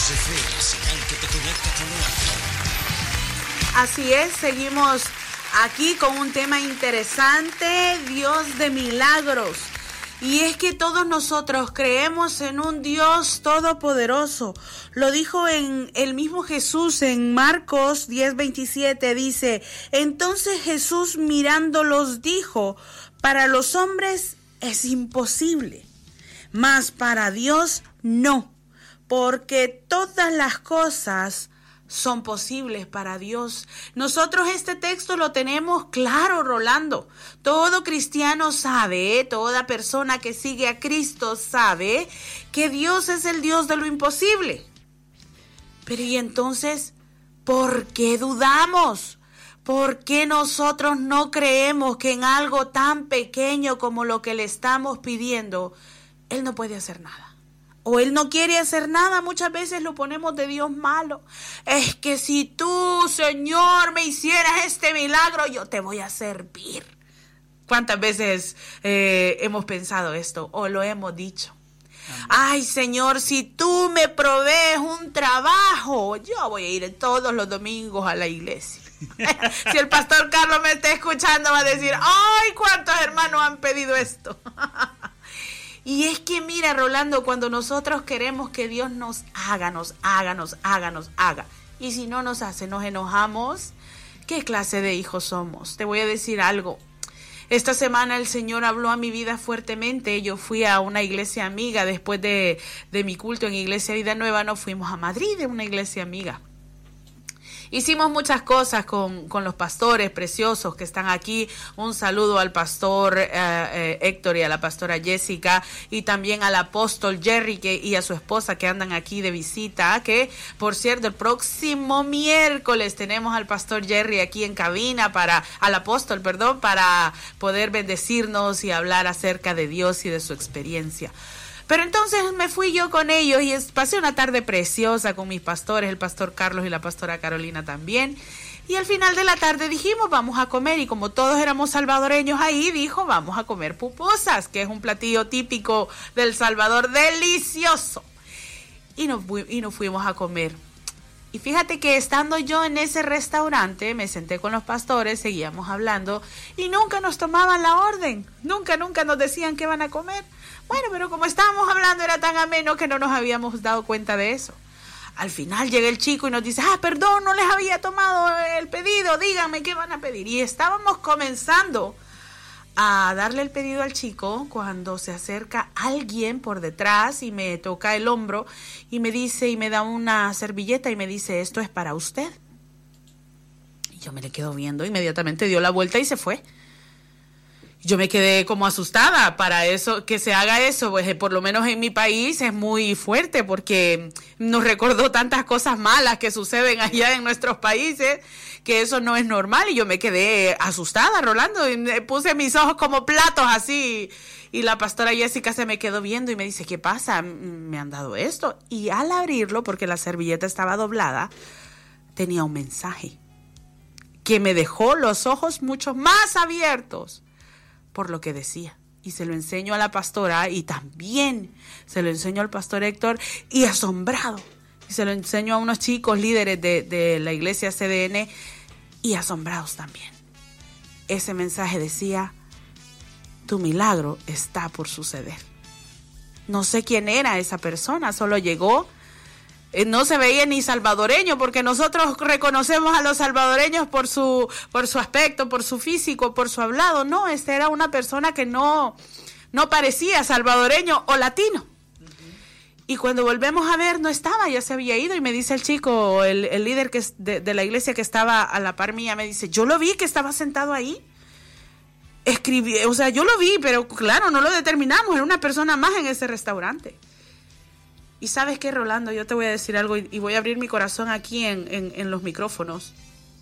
Kairos F M, la señal que te conecta con lo alto. Así es, seguimos aquí con un tema interesante, Dios de milagros. Y es que todos nosotros creemos en un Dios todopoderoso. Lo dijo en el mismo Jesús en Marcos diez veintisiete, dice: entonces Jesús mirándolos dijo, para los hombres es imposible, mas para Dios no, porque todas las cosas son posibles para Dios. Nosotros este texto lo tenemos claro, Rolando. Todo cristiano sabe, toda persona que sigue a Cristo sabe que Dios es el Dios de lo imposible. Pero ¿y entonces por qué dudamos? ¿Por qué nosotros no creemos que en algo tan pequeño como lo que le estamos pidiendo, Él no puede hacer nada? O Él no quiere hacer nada. Muchas veces lo ponemos de Dios malo. Es que si tú, Señor, me hicieras este milagro, yo te voy a servir. ¿Cuántas veces eh, hemos pensado esto o lo hemos dicho? Amén. Ay, Señor, si tú me provees un trabajo, yo voy a ir todos los domingos a la iglesia. Si el pastor Carlos me está escuchando, va a decir: ay, ¿cuántos hermanos han pedido esto? Y es que mira, Rolando, cuando nosotros queremos que Dios nos haga, nos haga, nos haga, nos haga, y si no nos hace, nos enojamos, ¿qué clase de hijos somos? Te voy a decir algo. Esta semana el Señor habló a mi vida fuertemente. Yo fui a una iglesia amiga después de, de mi culto en Iglesia Vida Nueva. Nos fuimos a Madrid, de una iglesia amiga. Hicimos muchas cosas con, con los pastores preciosos que están aquí. Un saludo al pastor eh, eh, Héctor y a la pastora Jessica, y también al apóstol Jerry que, y a su esposa que andan aquí de visita. Que, por cierto, el próximo miércoles tenemos al pastor Jerry aquí en cabina, para al apóstol, perdón, para poder bendecirnos y hablar acerca de Dios y de su experiencia. Pero entonces me fui yo con ellos y pasé una tarde preciosa con mis pastores, el pastor Carlos y la pastora Carolina también. Y al final de la tarde dijimos, vamos a comer, y como todos éramos salvadoreños ahí, dijo, vamos a comer pupusas, que es un platillo típico del Salvador, delicioso. Y nos, y nos fuimos a comer. Y fíjate que estando yo en ese restaurante, me senté con los pastores, seguíamos hablando y nunca nos tomaban la orden. Nunca, nunca nos decían qué van a comer. Bueno, pero como estábamos hablando era tan ameno que no nos habíamos dado cuenta de eso. Al final llega el chico y nos dice, ah, perdón, no les había tomado el pedido, díganme qué van a pedir. Y estábamos comenzando a darle el pedido al chico cuando se acerca alguien por detrás y me toca el hombro y me dice, y me da una servilleta y me dice, esto es para usted. Y yo me le quedo viendo, inmediatamente dio la vuelta y se fue. Yo me quedé como asustada. Para eso, que se haga eso, pues por lo menos en mi país es muy fuerte, porque nos recordó tantas cosas malas que suceden allá en nuestros países, que eso no es normal. Y yo me quedé asustada, Rolando, y me puse mis ojos como platos así. Y la pastora Jessica se me quedó viendo y me dice, ¿qué pasa? Me han dado esto. Y al abrirlo, porque la servilleta estaba doblada, tenía un mensaje que me dejó los ojos mucho más abiertos por lo que decía. Y se lo enseño a la pastora y también se lo enseño al pastor Héctor, y asombrado. Y se lo enseño a unos chicos líderes de, de la iglesia C D N y asombrados también. Ese mensaje decía, tu milagro está por suceder. No sé quién era esa persona, solo llegó. No se veía ni salvadoreño, porque nosotros reconocemos a los salvadoreños por su, por su aspecto, por su físico, por su hablado. No, esta era una persona que no, no parecía salvadoreño o latino. Uh-huh. Y cuando volvemos a ver, no estaba, ya se había ido. Y me dice el chico, el, el líder que es de, de la iglesia que estaba a la par mía, me dice, yo lo vi que estaba sentado ahí. Escribí, o sea, yo lo vi, pero claro, no lo determinamos, era una persona más en ese restaurante. Y ¿sabes qué, Rolando? Yo te voy a decir algo y voy a abrir mi corazón aquí en, en, en los micrófonos.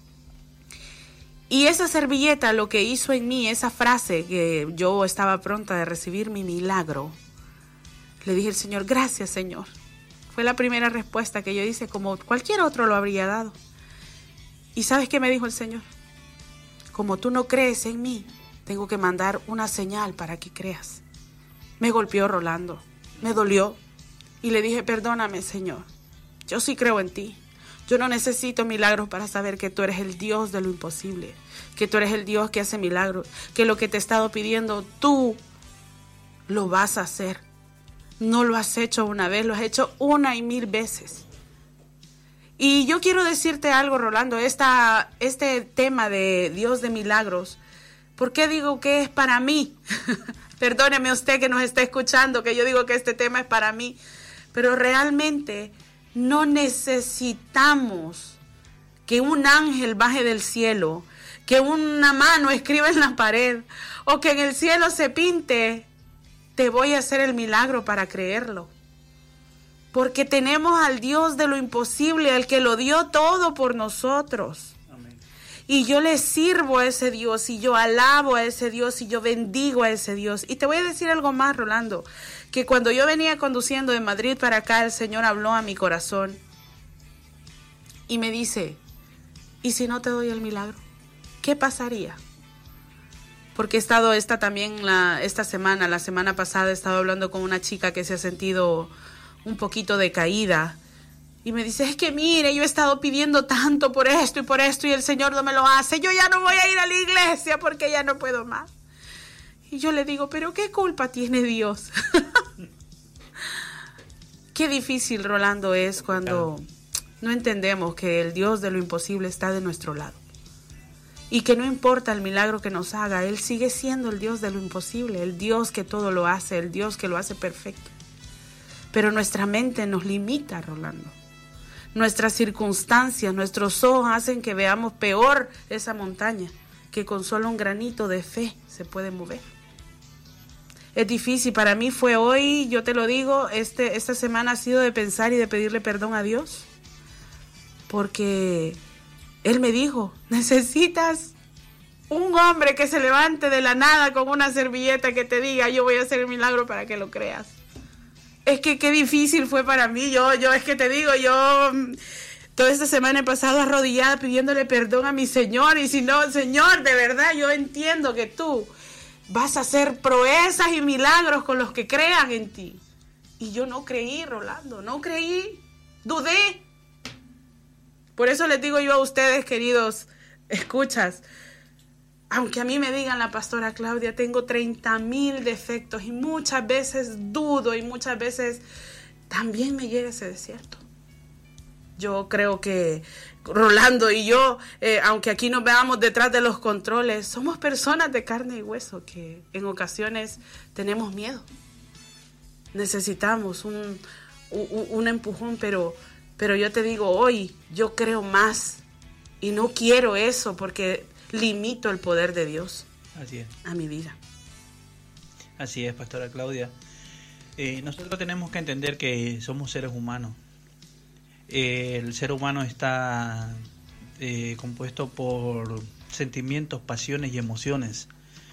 Y esa servilleta, lo que hizo en mí, esa frase que yo estaba pronta de recibir mi milagro, le dije al Señor, gracias, Señor. Fue la primera respuesta que yo hice, como cualquier otro lo habría dado. ¿Y sabes qué me dijo el Señor? Como tú no crees en mí, tengo que mandar una señal para que creas. Me golpeó, Rolando, me dolió. Y le dije, perdóname, Señor. yo sí creo en ti. Yo no necesito milagros para saber que tú eres el Dios de lo imposible, que tú eres el Dios que hace milagros, que lo que te he estado pidiendo tú lo vas a hacer. No lo has hecho una vez, lo has hecho una y mil veces. Y yo quiero decirte algo, Rolando, esta, este tema de Dios de milagros, ¿por qué digo que es para mí? Perdóneme usted que nos está escuchando, que yo digo que este tema es para mí, pero realmente no necesitamos que un ángel baje del cielo, que una mano escriba en la pared o que en el cielo se pinte, te voy a hacer el milagro para creerlo. Porque tenemos al Dios de lo imposible, al que lo dio todo por nosotros. Amén. Y yo le sirvo a ese Dios, y yo alabo a ese Dios, y yo bendigo a ese Dios. Y te voy a decir algo más, Rolando, que cuando yo venía conduciendo de Madrid para acá, el Señor habló a mi corazón y me dice, ¿y si no te doy el milagro? ¿Qué pasaría? Porque he estado esta también la, esta semana, la semana pasada he estado hablando con una chica que se ha sentido un poquito decaída y me dice, es que mire, yo he estado pidiendo tanto por esto y por esto y el Señor no me lo hace, yo ya no voy a ir a la iglesia porque ya no puedo más. Y yo le digo, pero ¿qué culpa tiene Dios? Qué difícil, Rolando, es cuando claro. no entendemos que el Dios de lo imposible está de nuestro lado. Y que no importa el milagro que nos haga, Él sigue siendo el Dios de lo imposible, el Dios que todo lo hace, el Dios que lo hace perfecto. Pero nuestra mente nos limita, Rolando. Nuestras circunstancias, nuestros ojos hacen que veamos peor esa montaña, que con solo un granito de fe se puede mover. Es difícil, para mí fue hoy, yo te lo digo, este, esta semana ha sido de pensar y de pedirle perdón a Dios. Porque Él me dijo, necesitas un hombre que se levante de la nada con una servilleta que te diga, yo voy a hacer el milagro para que lo creas. Es que qué difícil fue para mí, yo, yo es que te digo, yo toda esta semana he pasado arrodillada pidiéndole perdón a mi Señor, y si no, Señor, de verdad, yo entiendo que tú vas a hacer proezas y milagros con los que crean en ti. Y yo no creí, Rolando, no creí, dudé. Por eso les digo yo a ustedes, queridos escuchas, aunque a mí me digan la pastora Claudia, tengo treinta mil defectos y muchas veces dudo y muchas veces también me llega ese desierto. Yo creo que Rolando y yo, eh, aunque aquí nos veamos detrás de los controles, somos personas de carne y hueso que en ocasiones tenemos miedo. Necesitamos un, un, un empujón, pero, pero yo te digo, hoy yo creo más y no quiero eso porque limito el poder de Dios. Así es. A mi vida. Así es, pastora Claudia. Eh, nosotros tenemos que entender que somos seres humanos. Eh, el ser humano está eh, compuesto por sentimientos, pasiones y emociones.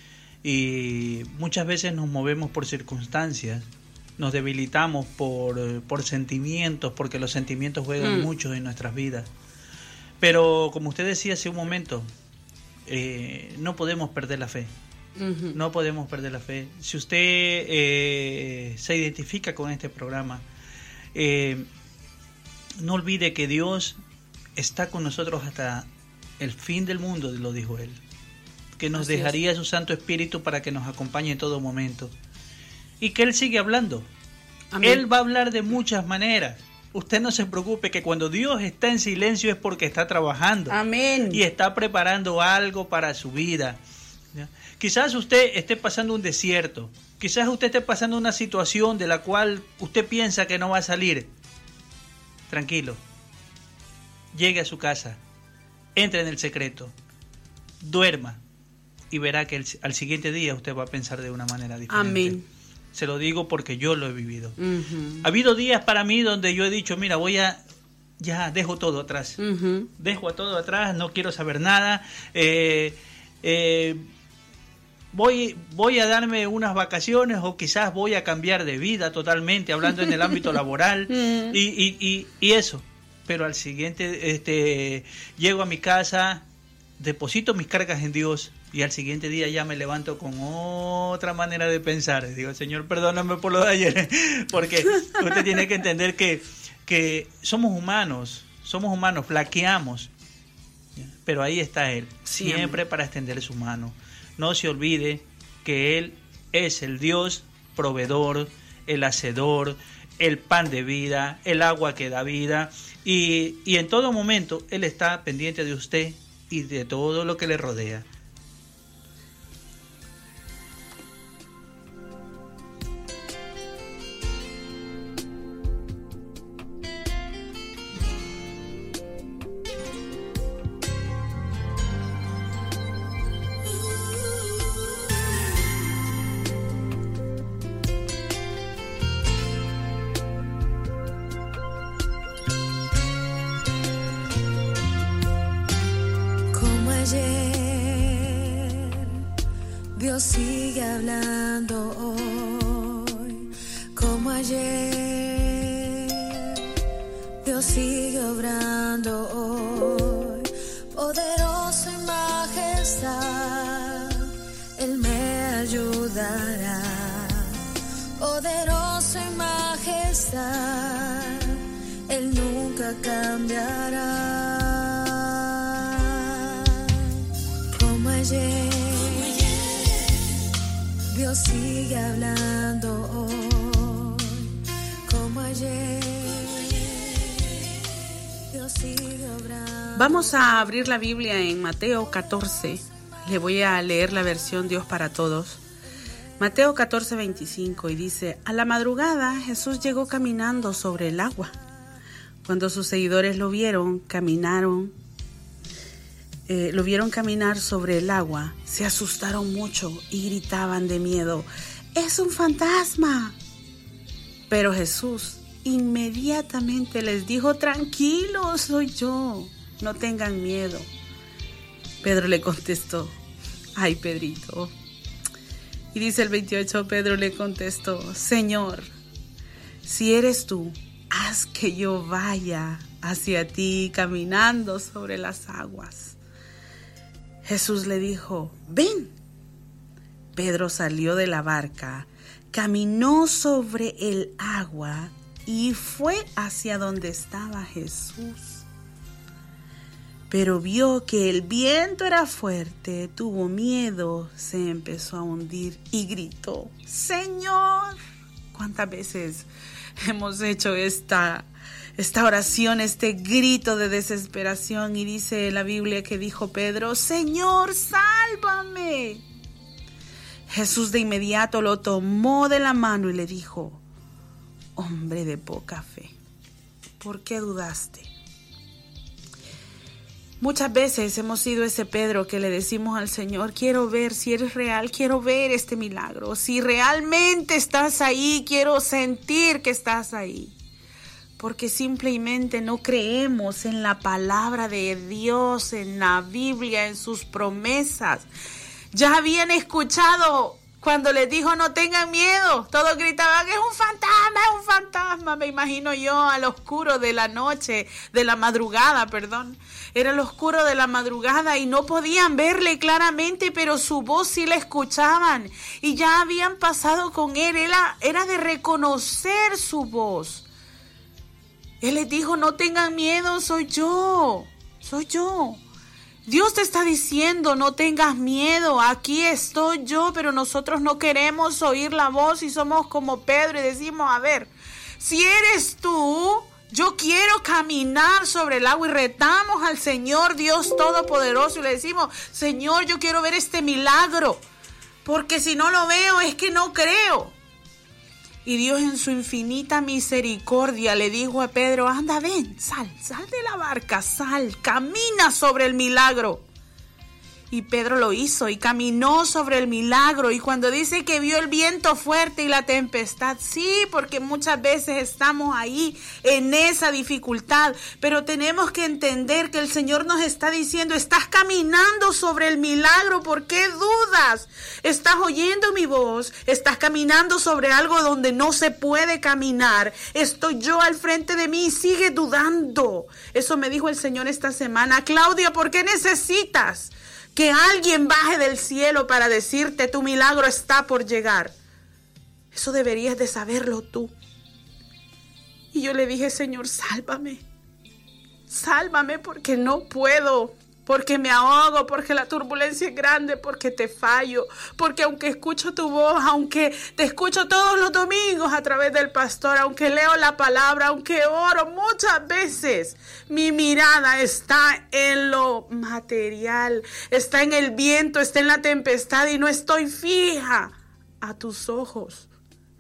Y muchas veces nos movemos por circunstancias, nos debilitamos por, por sentimientos, porque los sentimientos juegan mm. mucho en nuestras vidas. Pero como usted decía hace un momento, Eh, no podemos perder la fe. Uh-huh. No podemos perder la fe. Si usted eh, se identifica con este programa, eh, no olvide que Dios está con nosotros hasta el fin del mundo, lo dijo Él. Que nos Así dejaría es. su Santo Espíritu para que nos acompañe en todo momento. Y que Él sigue hablando. Amén. Él va a hablar de muchas maneras. Usted no se preocupe, que cuando Dios está en silencio es porque está trabajando. Amén. Y está preparando algo para su vida. ¿Ya? Quizás usted esté pasando un desierto. Quizás usted esté pasando una situación de la cual usted piensa que no va a salir. Tranquilo. Llegue a su casa. Entre en el secreto. Duerma. Y verá que el, al siguiente día usted va a pensar de una manera diferente. Amén. Se lo digo porque yo lo he vivido. Uh-huh. Ha habido días para mí donde yo he dicho, mira, voy a... Ya, dejo todo atrás. Uh-huh. Dejo a todo atrás, no quiero saber nada. Eh, eh, voy, voy a darme unas vacaciones o quizás voy a cambiar de vida totalmente, hablando en el ámbito laboral. Uh-huh. y, y, y, y eso. Pero al siguiente, este, llego a mi casa, deposito mis cargas en Dios. Y al siguiente día ya me levanto con otra manera de pensar. Digo, Señor, perdóname por lo de ayer. Porque usted tiene que entender que que somos humanos, somos humanos, flaqueamos, pero ahí está Él, Sí, siempre amén. para extenderle su mano. No se olvide que Él es el Dios proveedor, el hacedor, el pan de vida, el agua que da vida, y, y en todo momento Él está pendiente de usted y de todo lo que le rodea. Como ayer, Dios sigue hablando hoy. Como ayer, Dios sigue obrando hoy. Poderoso y majestad, Él me ayudará. Poderoso y majestad, Él nunca cambiará. Como ayer, Dios sigue hablando hoy. Como ayer, Dios sigue obrando. Vamos a abrir la Biblia en Mateo catorce. Le voy a leer la versión Dios para Todos. Mateo catorce, veinticinco, y dice: a la madrugada Jesús llegó caminando sobre el agua. Cuando sus seguidores lo vieron, caminaron, eh, lo vieron caminar sobre el agua, se asustaron mucho y gritaban de miedo: ¡es un fantasma! Pero Jesús inmediatamente les dijo: tranquilos, soy yo, no tengan miedo. Pedro le contestó: ay, Pedrito. Y dice el veintiocho, Pedro le contestó: Señor, si eres tú, haz que yo vaya hacia ti caminando sobre las aguas. Jesús le dijo: ven. Pedro salió de la barca, caminó sobre el agua y fue hacia donde estaba Jesús. Pero vio que el viento era fuerte, tuvo miedo, se empezó a hundir y gritó: Señor. ¿Cuántas veces hemos hecho esta, esta oración, este grito de desesperación? Y dice la Biblia que dijo Pedro: Señor, sálvame. Jesús de inmediato lo tomó de la mano y le dijo: hombre de poca fe, ¿por qué dudaste? Muchas veces hemos sido ese Pedro que le decimos al Señor: quiero ver si eres real, quiero ver este milagro. Si realmente estás ahí, quiero sentir que estás ahí. Porque simplemente no creemos en la palabra de Dios, en la Biblia, en sus promesas. Ya habían escuchado cuando les dijo: no tengan miedo. Todos gritaban: es un fantasma, es un fantasma. Me imagino yo al oscuro de la noche, de la madrugada, perdón. Era el oscuro de la madrugada y no podían verle claramente, pero su voz sí la escuchaban. Y ya habían pasado con él. Era, era de reconocer su voz. Él les dijo: no tengan miedo, soy yo, soy yo. Dios te está diciendo: no tengas miedo, aquí estoy yo, pero nosotros no queremos oír la voz y somos como Pedro y decimos: a ver, si eres tú, yo quiero caminar sobre el agua, y retamos al Señor Dios Todopoderoso y le decimos: Señor, yo quiero ver este milagro, porque si no lo veo es que no creo. Y Dios en su infinita misericordia le dijo a Pedro: anda, ven, sal, sal de la barca, sal, camina sobre el milagro. Y Pedro lo hizo y caminó sobre el milagro. Y cuando dice que vio el viento fuerte y la tempestad, sí, porque muchas veces estamos ahí en esa dificultad. Pero tenemos que entender que el Señor nos está diciendo: estás caminando sobre el milagro, ¿por qué dudas? Estás oyendo mi voz, estás caminando sobre algo donde no se puede caminar. Estoy yo al frente de mí y sigue dudando. Eso me dijo el Señor esta semana: Claudia, ¿por qué necesitas que alguien baje del cielo para decirte tu milagro está por llegar? Eso deberías de saberlo tú. Y yo le dije, Señor, sálvame. Sálvame porque no puedo. Porque me ahogo, porque la turbulencia es grande, porque te fallo, porque aunque escucho tu voz, aunque te escucho todos los domingos a través del pastor, aunque leo la palabra, aunque oro muchas veces, mi mirada está en lo material, está en el viento, está en la tempestad y no estoy fija a tus ojos.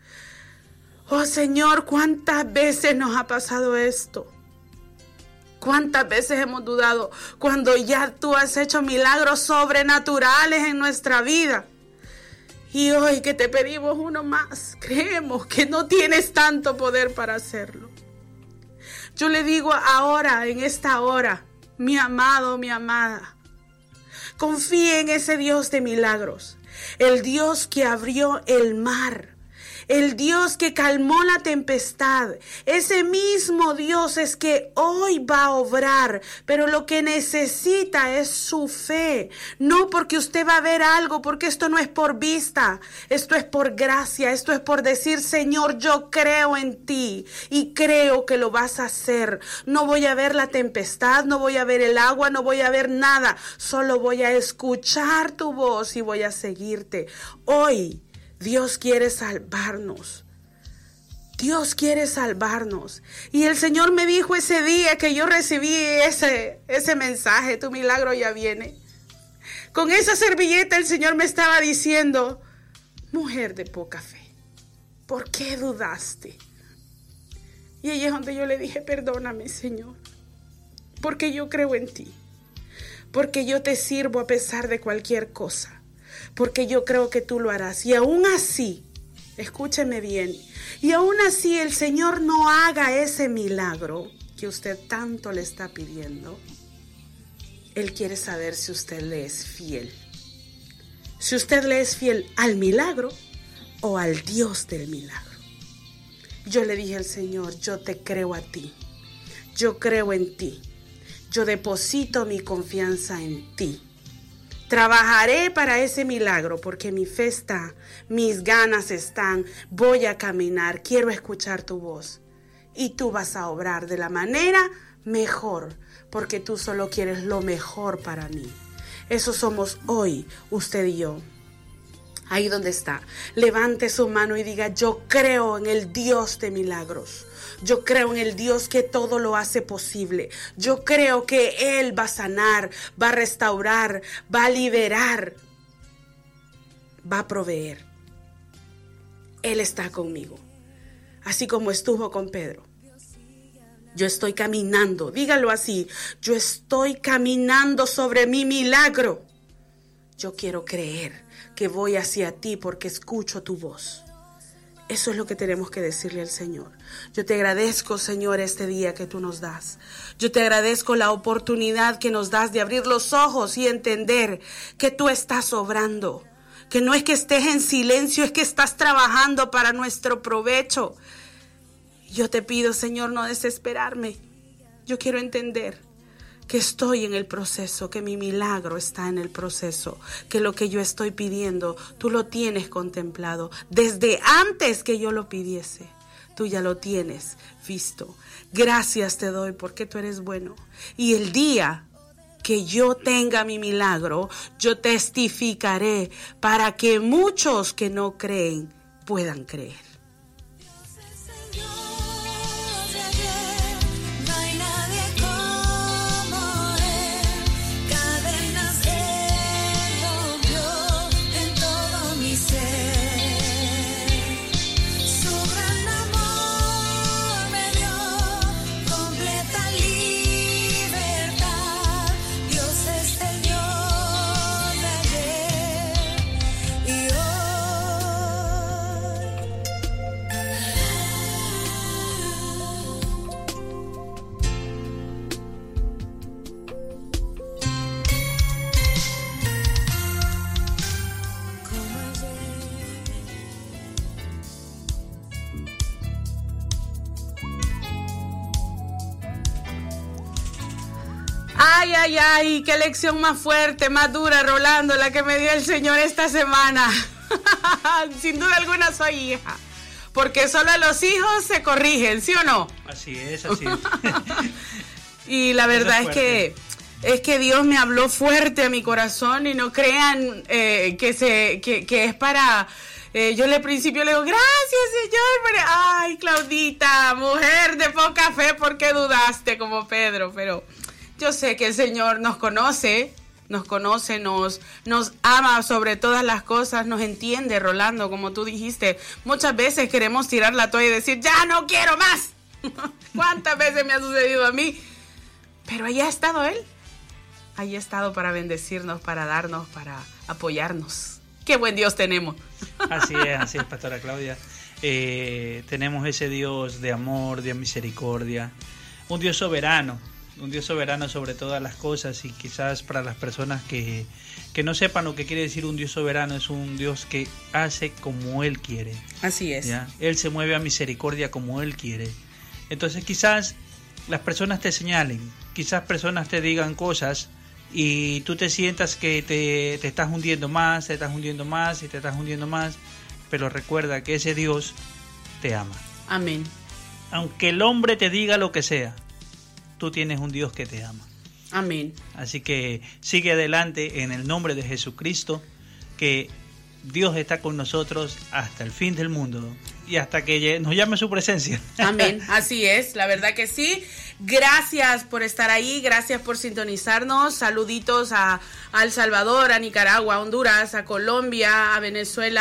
Oh Señor, ¿cuántas veces nos ha pasado esto? ¿Cuántas veces hemos dudado cuando ya tú has hecho milagros sobrenaturales en nuestra vida? Y hoy que te pedimos uno más, creemos que no tienes tanto poder para hacerlo. Yo le digo ahora, en esta hora, mi amado, mi amada, confíe en ese Dios de milagros, el Dios que abrió el mar, el Dios que calmó la tempestad. Ese mismo Dios es que hoy va a obrar, pero lo que necesita es su fe. No porque usted va a ver algo, porque esto no es por vista, esto es por gracia, esto es por decir, Señor, yo creo en ti y creo que lo vas a hacer. No voy a ver la tempestad, no voy a ver el agua, no voy a ver nada, solo voy a escuchar tu voz y voy a seguirte. Hoy Dios quiere salvarnos. Dios quiere salvarnos. Y el Señor me dijo ese día que yo recibí ese, ese mensaje, tu milagro ya viene. Con esa servilleta el Señor me estaba diciendo, mujer de poca fe, ¿por qué dudaste? Y ahí es donde yo le dije, perdóname, Señor, porque yo creo en ti, porque yo te sirvo a pesar de cualquier cosa. Porque yo creo que tú lo harás. Y aún así, escúcheme bien, y aún así el Señor no haga ese milagro que usted tanto le está pidiendo, Él quiere saber si usted le es fiel. Si usted le es fiel al milagro o al Dios del milagro. Yo le dije al Señor, yo te creo a ti. Yo creo en ti. Yo deposito mi confianza en ti. Trabajaré para ese milagro porque mi fe está, mis ganas están, voy a caminar, quiero escuchar tu voz. Y tú vas a obrar de la manera mejor, porque tú solo quieres lo mejor para mí. Eso somos hoy, usted y yo. Ahí donde está, levante su mano y diga, yo creo en el Dios de milagros. Yo creo en el Dios que todo lo hace posible. Yo creo que Él va a sanar, va a restaurar, va a liberar, va a proveer. Él está conmigo, así como estuvo con Pedro. Yo estoy caminando, dígalo así, yo estoy caminando sobre mi milagro. Yo quiero creer que voy hacia ti porque escucho tu voz. Eso es lo que tenemos que decirle al Señor. Yo te agradezco, Señor, este día que tú nos das. Yo te agradezco la oportunidad que nos das de abrir los ojos y entender que tú estás obrando. Que no es que estés en silencio, es que estás trabajando para nuestro provecho. Yo te pido, Señor, no desesperarme. Yo quiero entender que estoy en el proceso, que mi milagro está en el proceso, que lo que yo estoy pidiendo, tú lo tienes contemplado. Desde antes que yo lo pidiese, tú ya lo tienes visto. Gracias te doy porque tú eres bueno. Y el día que yo tenga mi milagro, yo testificaré para que muchos que no creen puedan creer. Ay, ay, ay, qué lección más fuerte, más dura, Rolando, la que me dio el Señor esta semana. Sin duda alguna soy hija. porque solo los hijos se corrigen, ¿sí o no? Así es, así es. Y la verdad es, es que es que Dios me habló fuerte a mi corazón y no crean eh, que se que, que es para eh, yo al principio le digo gracias Señor, pero, ay Claudita, mujer de poca fe, ¿por qué dudaste como Pedro? Pero yo sé que el Señor nos conoce, nos conoce, nos nos ama sobre todas las cosas, nos entiende, Rolando, como tú dijiste. Muchas veces queremos tirar la toalla y decir ya no quiero más. ¿Cuántas veces me ha sucedido a mí? Pero ahí ha estado Él. Ahí ha estado para bendecirnos, para darnos, para apoyarnos. ¡Qué buen Dios tenemos! Así es, así es, Pastora Claudia. Eh, tenemos ese Dios de amor, de misericordia, un Dios soberano, un Dios soberano sobre todas las cosas. Y quizás para las personas que, que no sepan lo que quiere decir un Dios soberano, es un Dios que hace como Él quiere. Así es. ¿Ya? Él se mueve a misericordia como Él quiere. Entonces quizás las personas te señalen, quizás personas te digan cosas y tú te sientas que te, te estás hundiendo más, te estás hundiendo más y te estás hundiendo más, pero recuerda que ese Dios te ama. Amén. Aunque el hombre te diga lo que sea, tú tienes un Dios que te ama. Amén. Así que sigue adelante en el nombre de Jesucristo, que Dios está con nosotros hasta el fin del mundo y hasta que nos llame su presencia. Amén, así es, la verdad que sí. Gracias por estar ahí, gracias por sintonizarnos. Saluditos a, a El Salvador, a Nicaragua, a Honduras, a Colombia, a Venezuela,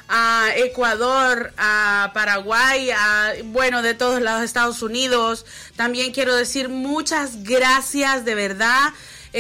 a Ecuador, a Paraguay, a, bueno, de todos lados, Estados Unidos. También quiero decir muchas gracias, de verdad.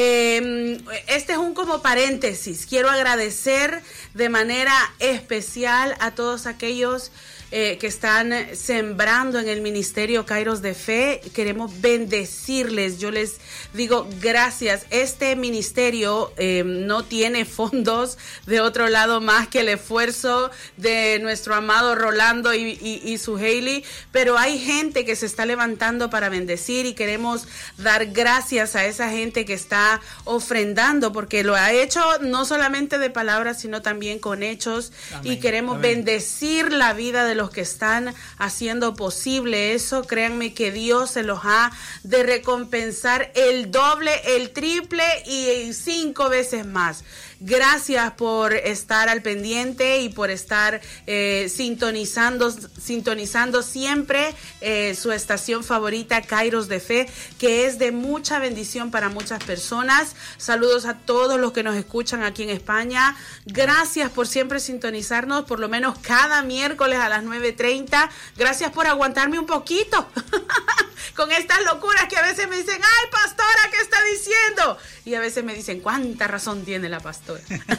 Eh, este es un como paréntesis. Quiero agradecer de manera especial a todos aquellos eh, que están sembrando en el ministerio Kairos de Fe. Queremos bendecirles. Yo les digo gracias. Este ministerio eh, no tiene fondos de otro lado más que el esfuerzo de nuestro amado Rolando y, y, y su Hailey, pero hay gente que se está levantando para bendecir y queremos dar gracias a esa gente que está ofrendando, porque lo ha hecho no solamente de palabras sino también con hechos. Amén. Y queremos Amén. Bendecir la vida de los que están haciendo posible eso. Créanme que Dios se los ha de recompensar el doble, el triple y cinco veces más. Gracias por estar al pendiente y por estar eh, sintonizando, sintonizando siempre eh, su estación favorita, Kairos de Fe, que es de mucha bendición para muchas personas. Saludos a todos los que nos escuchan aquí en España. Gracias por siempre sintonizarnos, por lo menos cada miércoles a las nueve treinta. Gracias por aguantarme un poquito con estas locuras que a veces me dicen, ay, pastora, ¿qué está diciendo? Y a veces me dicen, ¿cuánta razón tiene la pastora?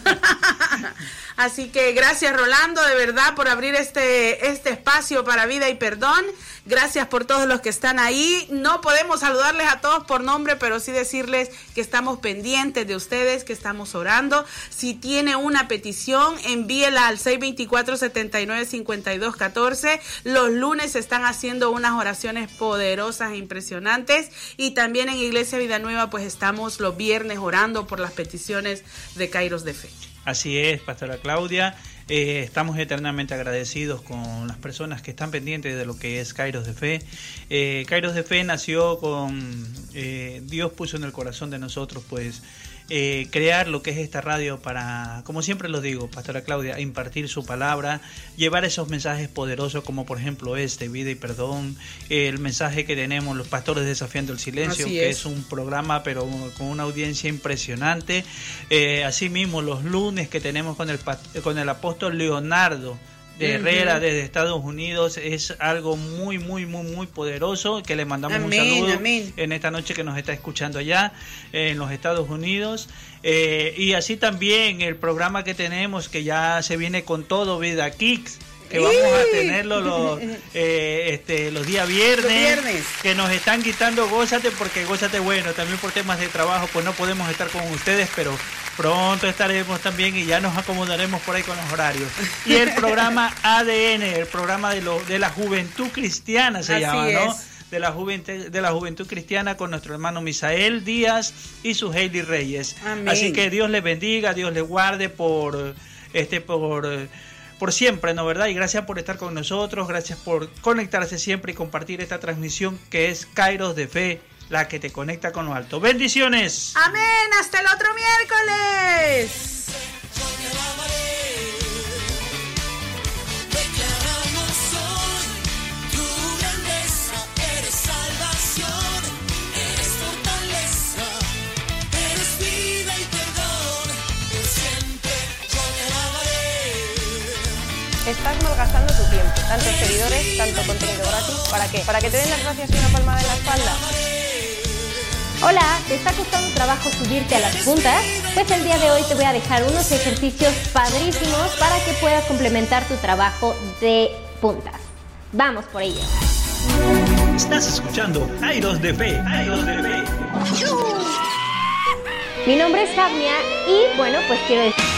Así que gracias, Rolando, de verdad, por abrir este, este espacio para vida y perdón. Gracias por todos los que están ahí. No podemos saludarles a todos por nombre, pero sí decirles que estamos pendientes de ustedes, que estamos orando. Si tiene una petición, envíela al seis dos cuatro, siete nueve, cinco dos uno cuatro. Los lunes están haciendo unas oraciones poderosas e impresionantes. Y también en Iglesia Vida Nueva, pues estamos los viernes orando por las peticiones de Kairos de Fe. Así es, Pastora Claudia. Eh, estamos eternamente agradecidos con las personas que están pendientes de lo que es Kairos de Fe. Eh, Kairos de Fe nació con... Eh, Dios puso en el corazón de nosotros, pues, eh, crear lo que es esta radio para, como siempre lo digo, Pastora Claudia, impartir su palabra, llevar esos mensajes poderosos como por ejemplo este, Vida y Perdón, eh, el mensaje que tenemos, Los Pastores Desafiando el Silencio, Así que es. es un programa pero con una audiencia impresionante. Eh, asimismo, los lunes que tenemos con el, con el apóstol Leonardo de Herrera, uh-huh. desde Estados Unidos, es algo muy, muy, muy, muy poderoso, que le mandamos amén, un saludo amén. en esta noche que nos está escuchando allá eh, en los Estados Unidos. Eh, y así también el programa que tenemos, que ya se viene con todo, Vida Kicks, que vamos a tenerlo los, eh, este, los días viernes, los viernes, que nos están quitando Gózate, porque Gózate, bueno, también por temas de trabajo, pues no podemos estar con ustedes, pero pronto estaremos también y ya nos acomodaremos por ahí con los horarios. Y el programa A D N, el programa de, lo, de la juventud cristiana se Así llama, ¿no? es. De la, juventud, de la juventud cristiana, con nuestro hermano Misael Díaz y su Hailey Reyes. Amén. Así que Dios les bendiga, Dios les guarde por este por por siempre, ¿no, verdad? Y gracias por estar con nosotros, gracias por conectarse siempre y compartir esta transmisión que es Kairos de Fe, la que te conecta con lo alto. ¡Bendiciones! Amén, hasta el otro miércoles. Estás malgastando tu tiempo, tantos seguidores, tanto contenido gratis, ¿para qué? ¿Para que te den las gracias y una palmada en la espalda? Hola, ¿te está costando trabajo subirte a las puntas? Pues el día de hoy te voy a dejar unos ejercicios padrísimos para que puedas complementar tu trabajo de puntas. Vamos por ello. Estás escuchando Kairos de Fe, Kairos de Fe. Mi nombre es Javnia y bueno, pues quiero decir...